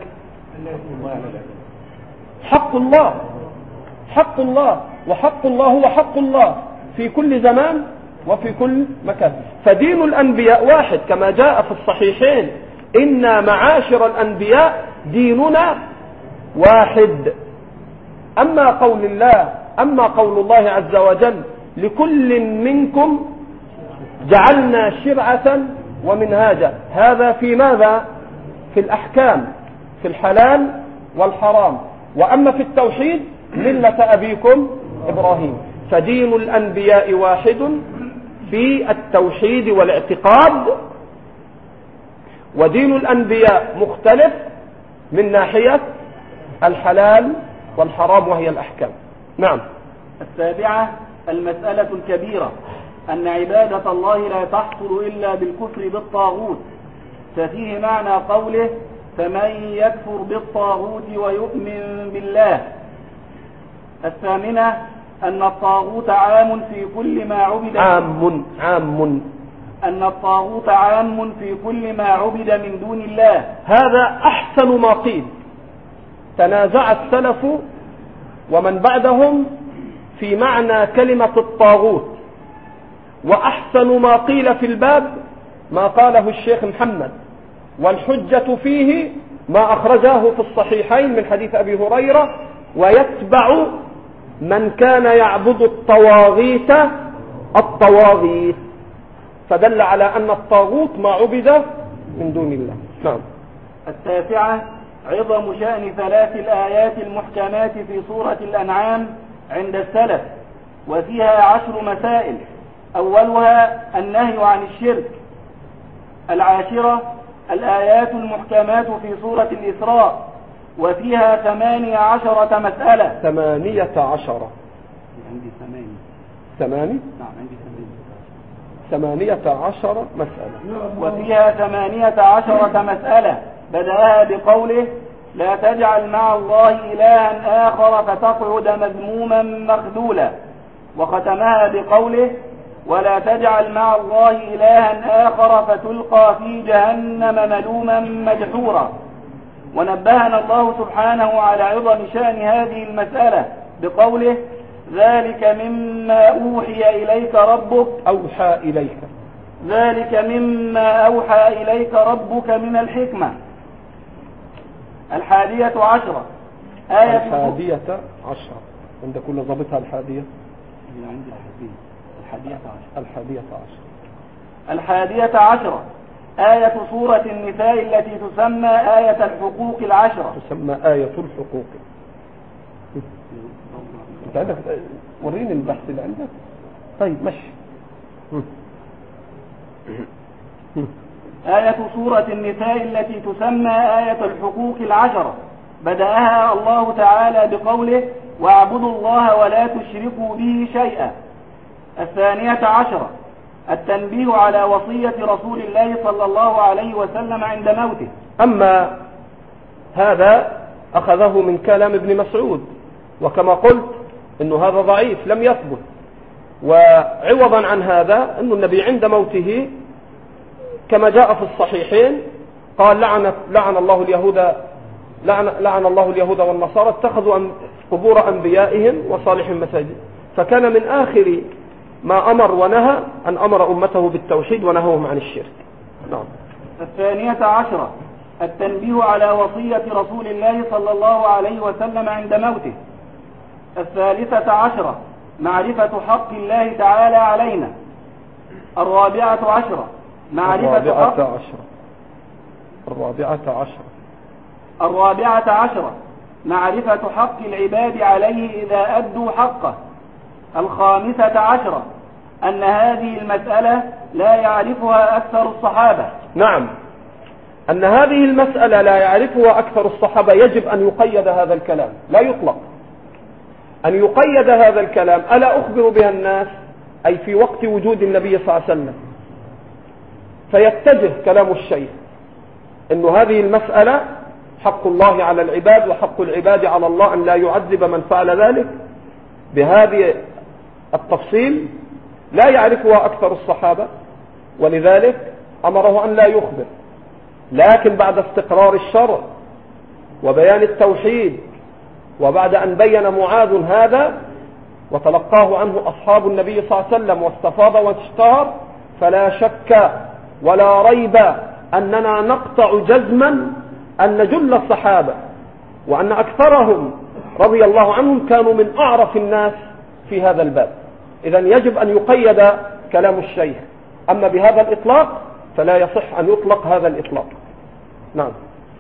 Speaker 1: حق الله، حق الله، وحق الله هو حق الله في كل زمان وفي كل مكان. فدين الأنبياء واحد كما جاء في الصحيحين إن معاشر الأنبياء ديننا واحد. أما قول الله عز وجل لكل منكم جعلنا شرعة ومنهاجا، هذا في ماذا؟ في الأحكام، في الحلال والحرام. وأما في التوحيد ملة أبيكم إبراهيم. فدين الأنبياء واحد في التوحيد والاعتقاد، ودين الأنبياء مختلف من ناحية الحلال والحرام وهي الأحكام. نعم.
Speaker 2: السابعة المسألة الكبيرة أن عبادة الله لا تحصل إلا بالكفر بالطاغوت، ففيه معنى قوله فمن يكفر بالطاغوت ويؤمن بالله. الثامنة أن الطاغوت عام في كل ما عبد
Speaker 1: عام
Speaker 2: أن الطاغوت عام في كل ما عبد من دون الله.
Speaker 1: هذا أحسن ما قيل. تنازع السلف ومن بعدهم في معنى كلمة الطاغوت، وأحسن ما قيل في الباب ما قاله الشيخ محمد، والحجة فيه ما أخرجاه في الصحيحين من حديث أبي هريرة ويتبع من كان يعبد الطواغيت فدل على أن الطاغوت ما عبد من دون الله. نعم.
Speaker 2: التاسعة عظم شأن 3 الآيات المحكمات في سورة الأنعام عند السلف، وفيها 10 مسائل. أولها النهي عن الشرك. العاشرة الآيات المحكمات في سورة الإسراء، وفيها 18 مسألة.
Speaker 1: 18.
Speaker 2: عندي
Speaker 1: 8.
Speaker 2: نعم عندي
Speaker 1: 18 مسألة.
Speaker 2: وفيها 18 مسألة، بدأها بقوله لا تجعل مع الله إلها آخر فتقعد مذموما مخذولا، وختمها بقوله ولا تجعل مع الله إلها آخر فتلقى في جهنم ملوما مدحورا. ونبهنا الله سبحانه على عظم شأن هذه المسألة بقوله ذلك مما أوحي إليك ربك
Speaker 1: أوحى إليك،
Speaker 2: ذلك مما أوحى إليك ربك من الحكمة. 11 آية
Speaker 1: 11 عند كل ضابطها 11
Speaker 2: 11 آية سورة النساء التي تسمى آية الحقوق 10.
Speaker 1: تسمى آية الحقوق. انت عندك وريني البحث اللي عندك. طيب مشي.
Speaker 2: آية سورة النساء التي تسمى آية الحقوق 10 بدأها الله تعالى بقوله واعبدوا الله ولا تشركوا به شيئا. 12 التنبيه على وصية رسول الله صلى الله عليه وسلم عند موته.
Speaker 1: أما هذا أخذه من كلام ابن مسعود، وكما قلت إنه هذا ضعيف لم يثبت. وعوضا عن هذا أن النبي عند موته كما جاء في الصحيحين قال لعن الله اليهود والنصارى اتخذوا قبور أنبيائهم وصالحهم مساجد. فكان من آخر ما أمر ونهى أن أمر أمته بالتوحيد ونهوهم عن الشرك. نعم.
Speaker 2: 12 التنبيه على وصية رسول الله صلى الله عليه وسلم عند موته. 13 معرفة حق الله تعالى علينا. 14 معرفة حق العباد عليه إذا أدوا حقه. 15 أن هذه المسألة لا يعرفها أكثر الصحابة.
Speaker 1: نعم، أن هذه المسألة لا يعرفها أكثر الصحابة. يجب أن يقيد هذا الكلام، لا يطلق، أن يقيد هذا الكلام. ألا أخبر بها الناس أي في وقت وجود النبي صلى الله عليه وسلم، فيتجه كلام الشيخ أن هذه المسألة حق الله على العباد وحق العباد على الله أن لا يعذب من فعل ذلك بهذه التفصيل، لا يعرفها أكثر الصحابة، ولذلك أمره أن لا يخبر. لكن بعد استقرار الشرع وبيان التوحيد، وبعد أن بين معاذ هذا وتلقاه عنه أصحاب النبي صلى الله عليه وسلم واستفاض واشتهر، فلا شك ولا ريب أننا نقطع جزما أن جل الصحابة وأن أكثرهم رضي الله عنهم كانوا من أعرف الناس في هذا الباب. إذن يجب أن يقيد كلام الشيخ. أما بهذا الإطلاق فلا يصح أن يطلق هذا الإطلاق. نعم.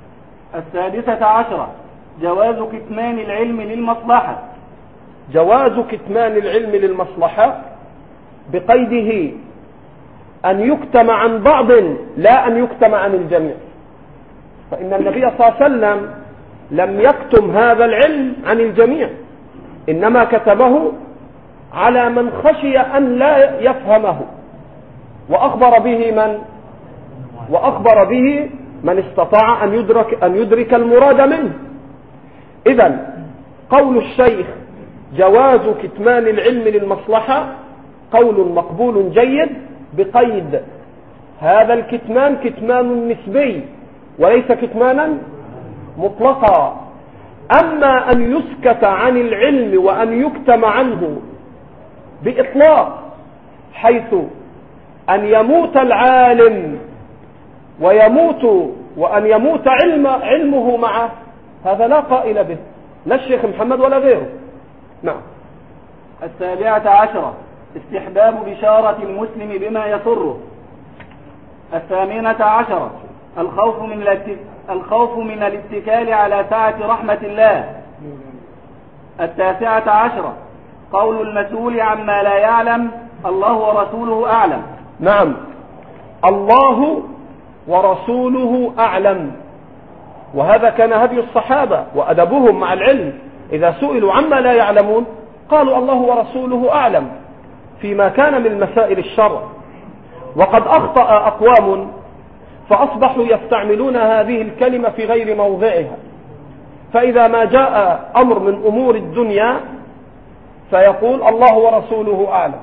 Speaker 2: 16 جواز كتمان العلم للمصلحة.
Speaker 1: جواز كتمان العلم للمصلحة بقيده أن يكتم عن بعض لا أن يكتم عن الجميع. فإن النبي صلى الله عليه وسلم لم يكتم هذا العلم عن الجميع، إنما كتبه على من خشي أن لا يفهمه، وأخبر به من استطاع أن يدرك المراد منه. إذن قول الشيخ جواز كتمان العلم للمصلحة قول مقبول جيد، بقيد هذا الكتمان كتمان نسبي وليس كتمانا مطلقا. أما أن يسكت عن العلم وأن يكتم عنه بإطلاق، حيث أن يموت العالم وأن يموت علمه معه، هذا لا قائل به، لا الشيخ محمد ولا غيره. نعم.
Speaker 2: 17 استحباب بشارة المسلم بما يسره. 18 الخوف من الاتكال على سعة رحمة الله. 19 قول المسؤول عما لا يعلم الله ورسوله أعلم.
Speaker 1: نعم، الله ورسوله أعلم، وهذا كان هدي الصحابة وأدبهم مع العلم. إذا سئلوا عما لا يعلمون قالوا الله ورسوله أعلم فيما كان من مسائل الشرع. وقد أخطأ أقوام فأصبحوا يستعملون هذه الكلمة في غير موضعها. فإذا ما جاء أمر من أمور الدنيا فيقول الله ورسوله أعلم،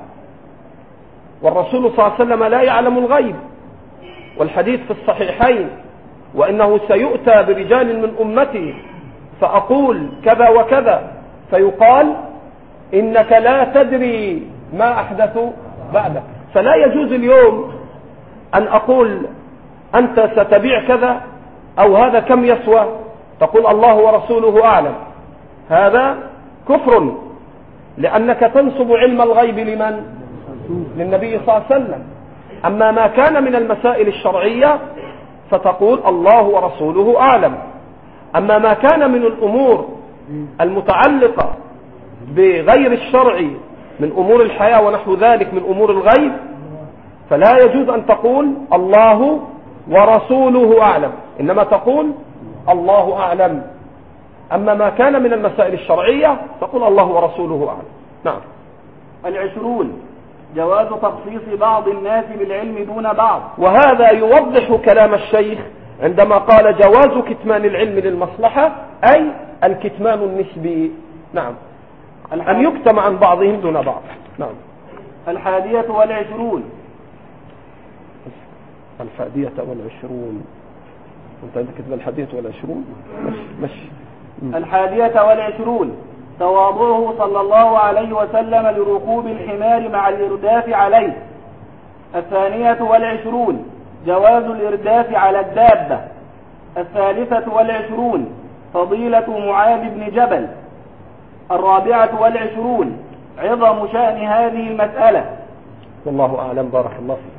Speaker 1: والرسول صلى الله عليه وسلم لا يعلم الغيب، والحديث في الصحيحين وإنه سيؤتى برجال من أمتي فأقول كذا وكذا، فيقال إنك لا تدري ما أحدثوا بعدك. فلا يجوز اليوم أن أقول أنت ستبيع كذا أو هذا كم يسوى، تقول الله ورسوله أعلم. هذا كفر، لأنك تنسب علم الغيب لمن؟ للنبي صلى الله عليه وسلم. أما ما كان من المسائل الشرعية فتقول الله ورسوله أعلم. أما ما كان من الأمور المتعلقة بغير الشرع من أمور الحياة ونحو ذلك من أمور الغيب فلا يجوز أن تقول الله ورسوله أعلم، إنما تقول الله أعلم. أما ما كان من المسائل الشرعية تقول الله ورسوله أعلم. نعم.
Speaker 2: 20 جواز تخصيص بعض الناس بالعلم دون بعض.
Speaker 1: وهذا يوضح كلام الشيخ عندما قال جواز كتمان العلم للمصلحة، أي الكتمان النسبي. نعم، أن يكتم عن بعضهم دون بعض. نعم.
Speaker 2: 21.
Speaker 1: 21. أنت عندك كتب 21. مشي.
Speaker 2: 21 تواضعه صلى الله عليه وسلم لركوب الحمار مع الإرداف عليه. 22 جواز الإرداف على الدابة. 23 فضيلة معاذ بن جبل. 24 عظم شأن هذه المسألة.
Speaker 1: والله أعلم. بارك الله فيك.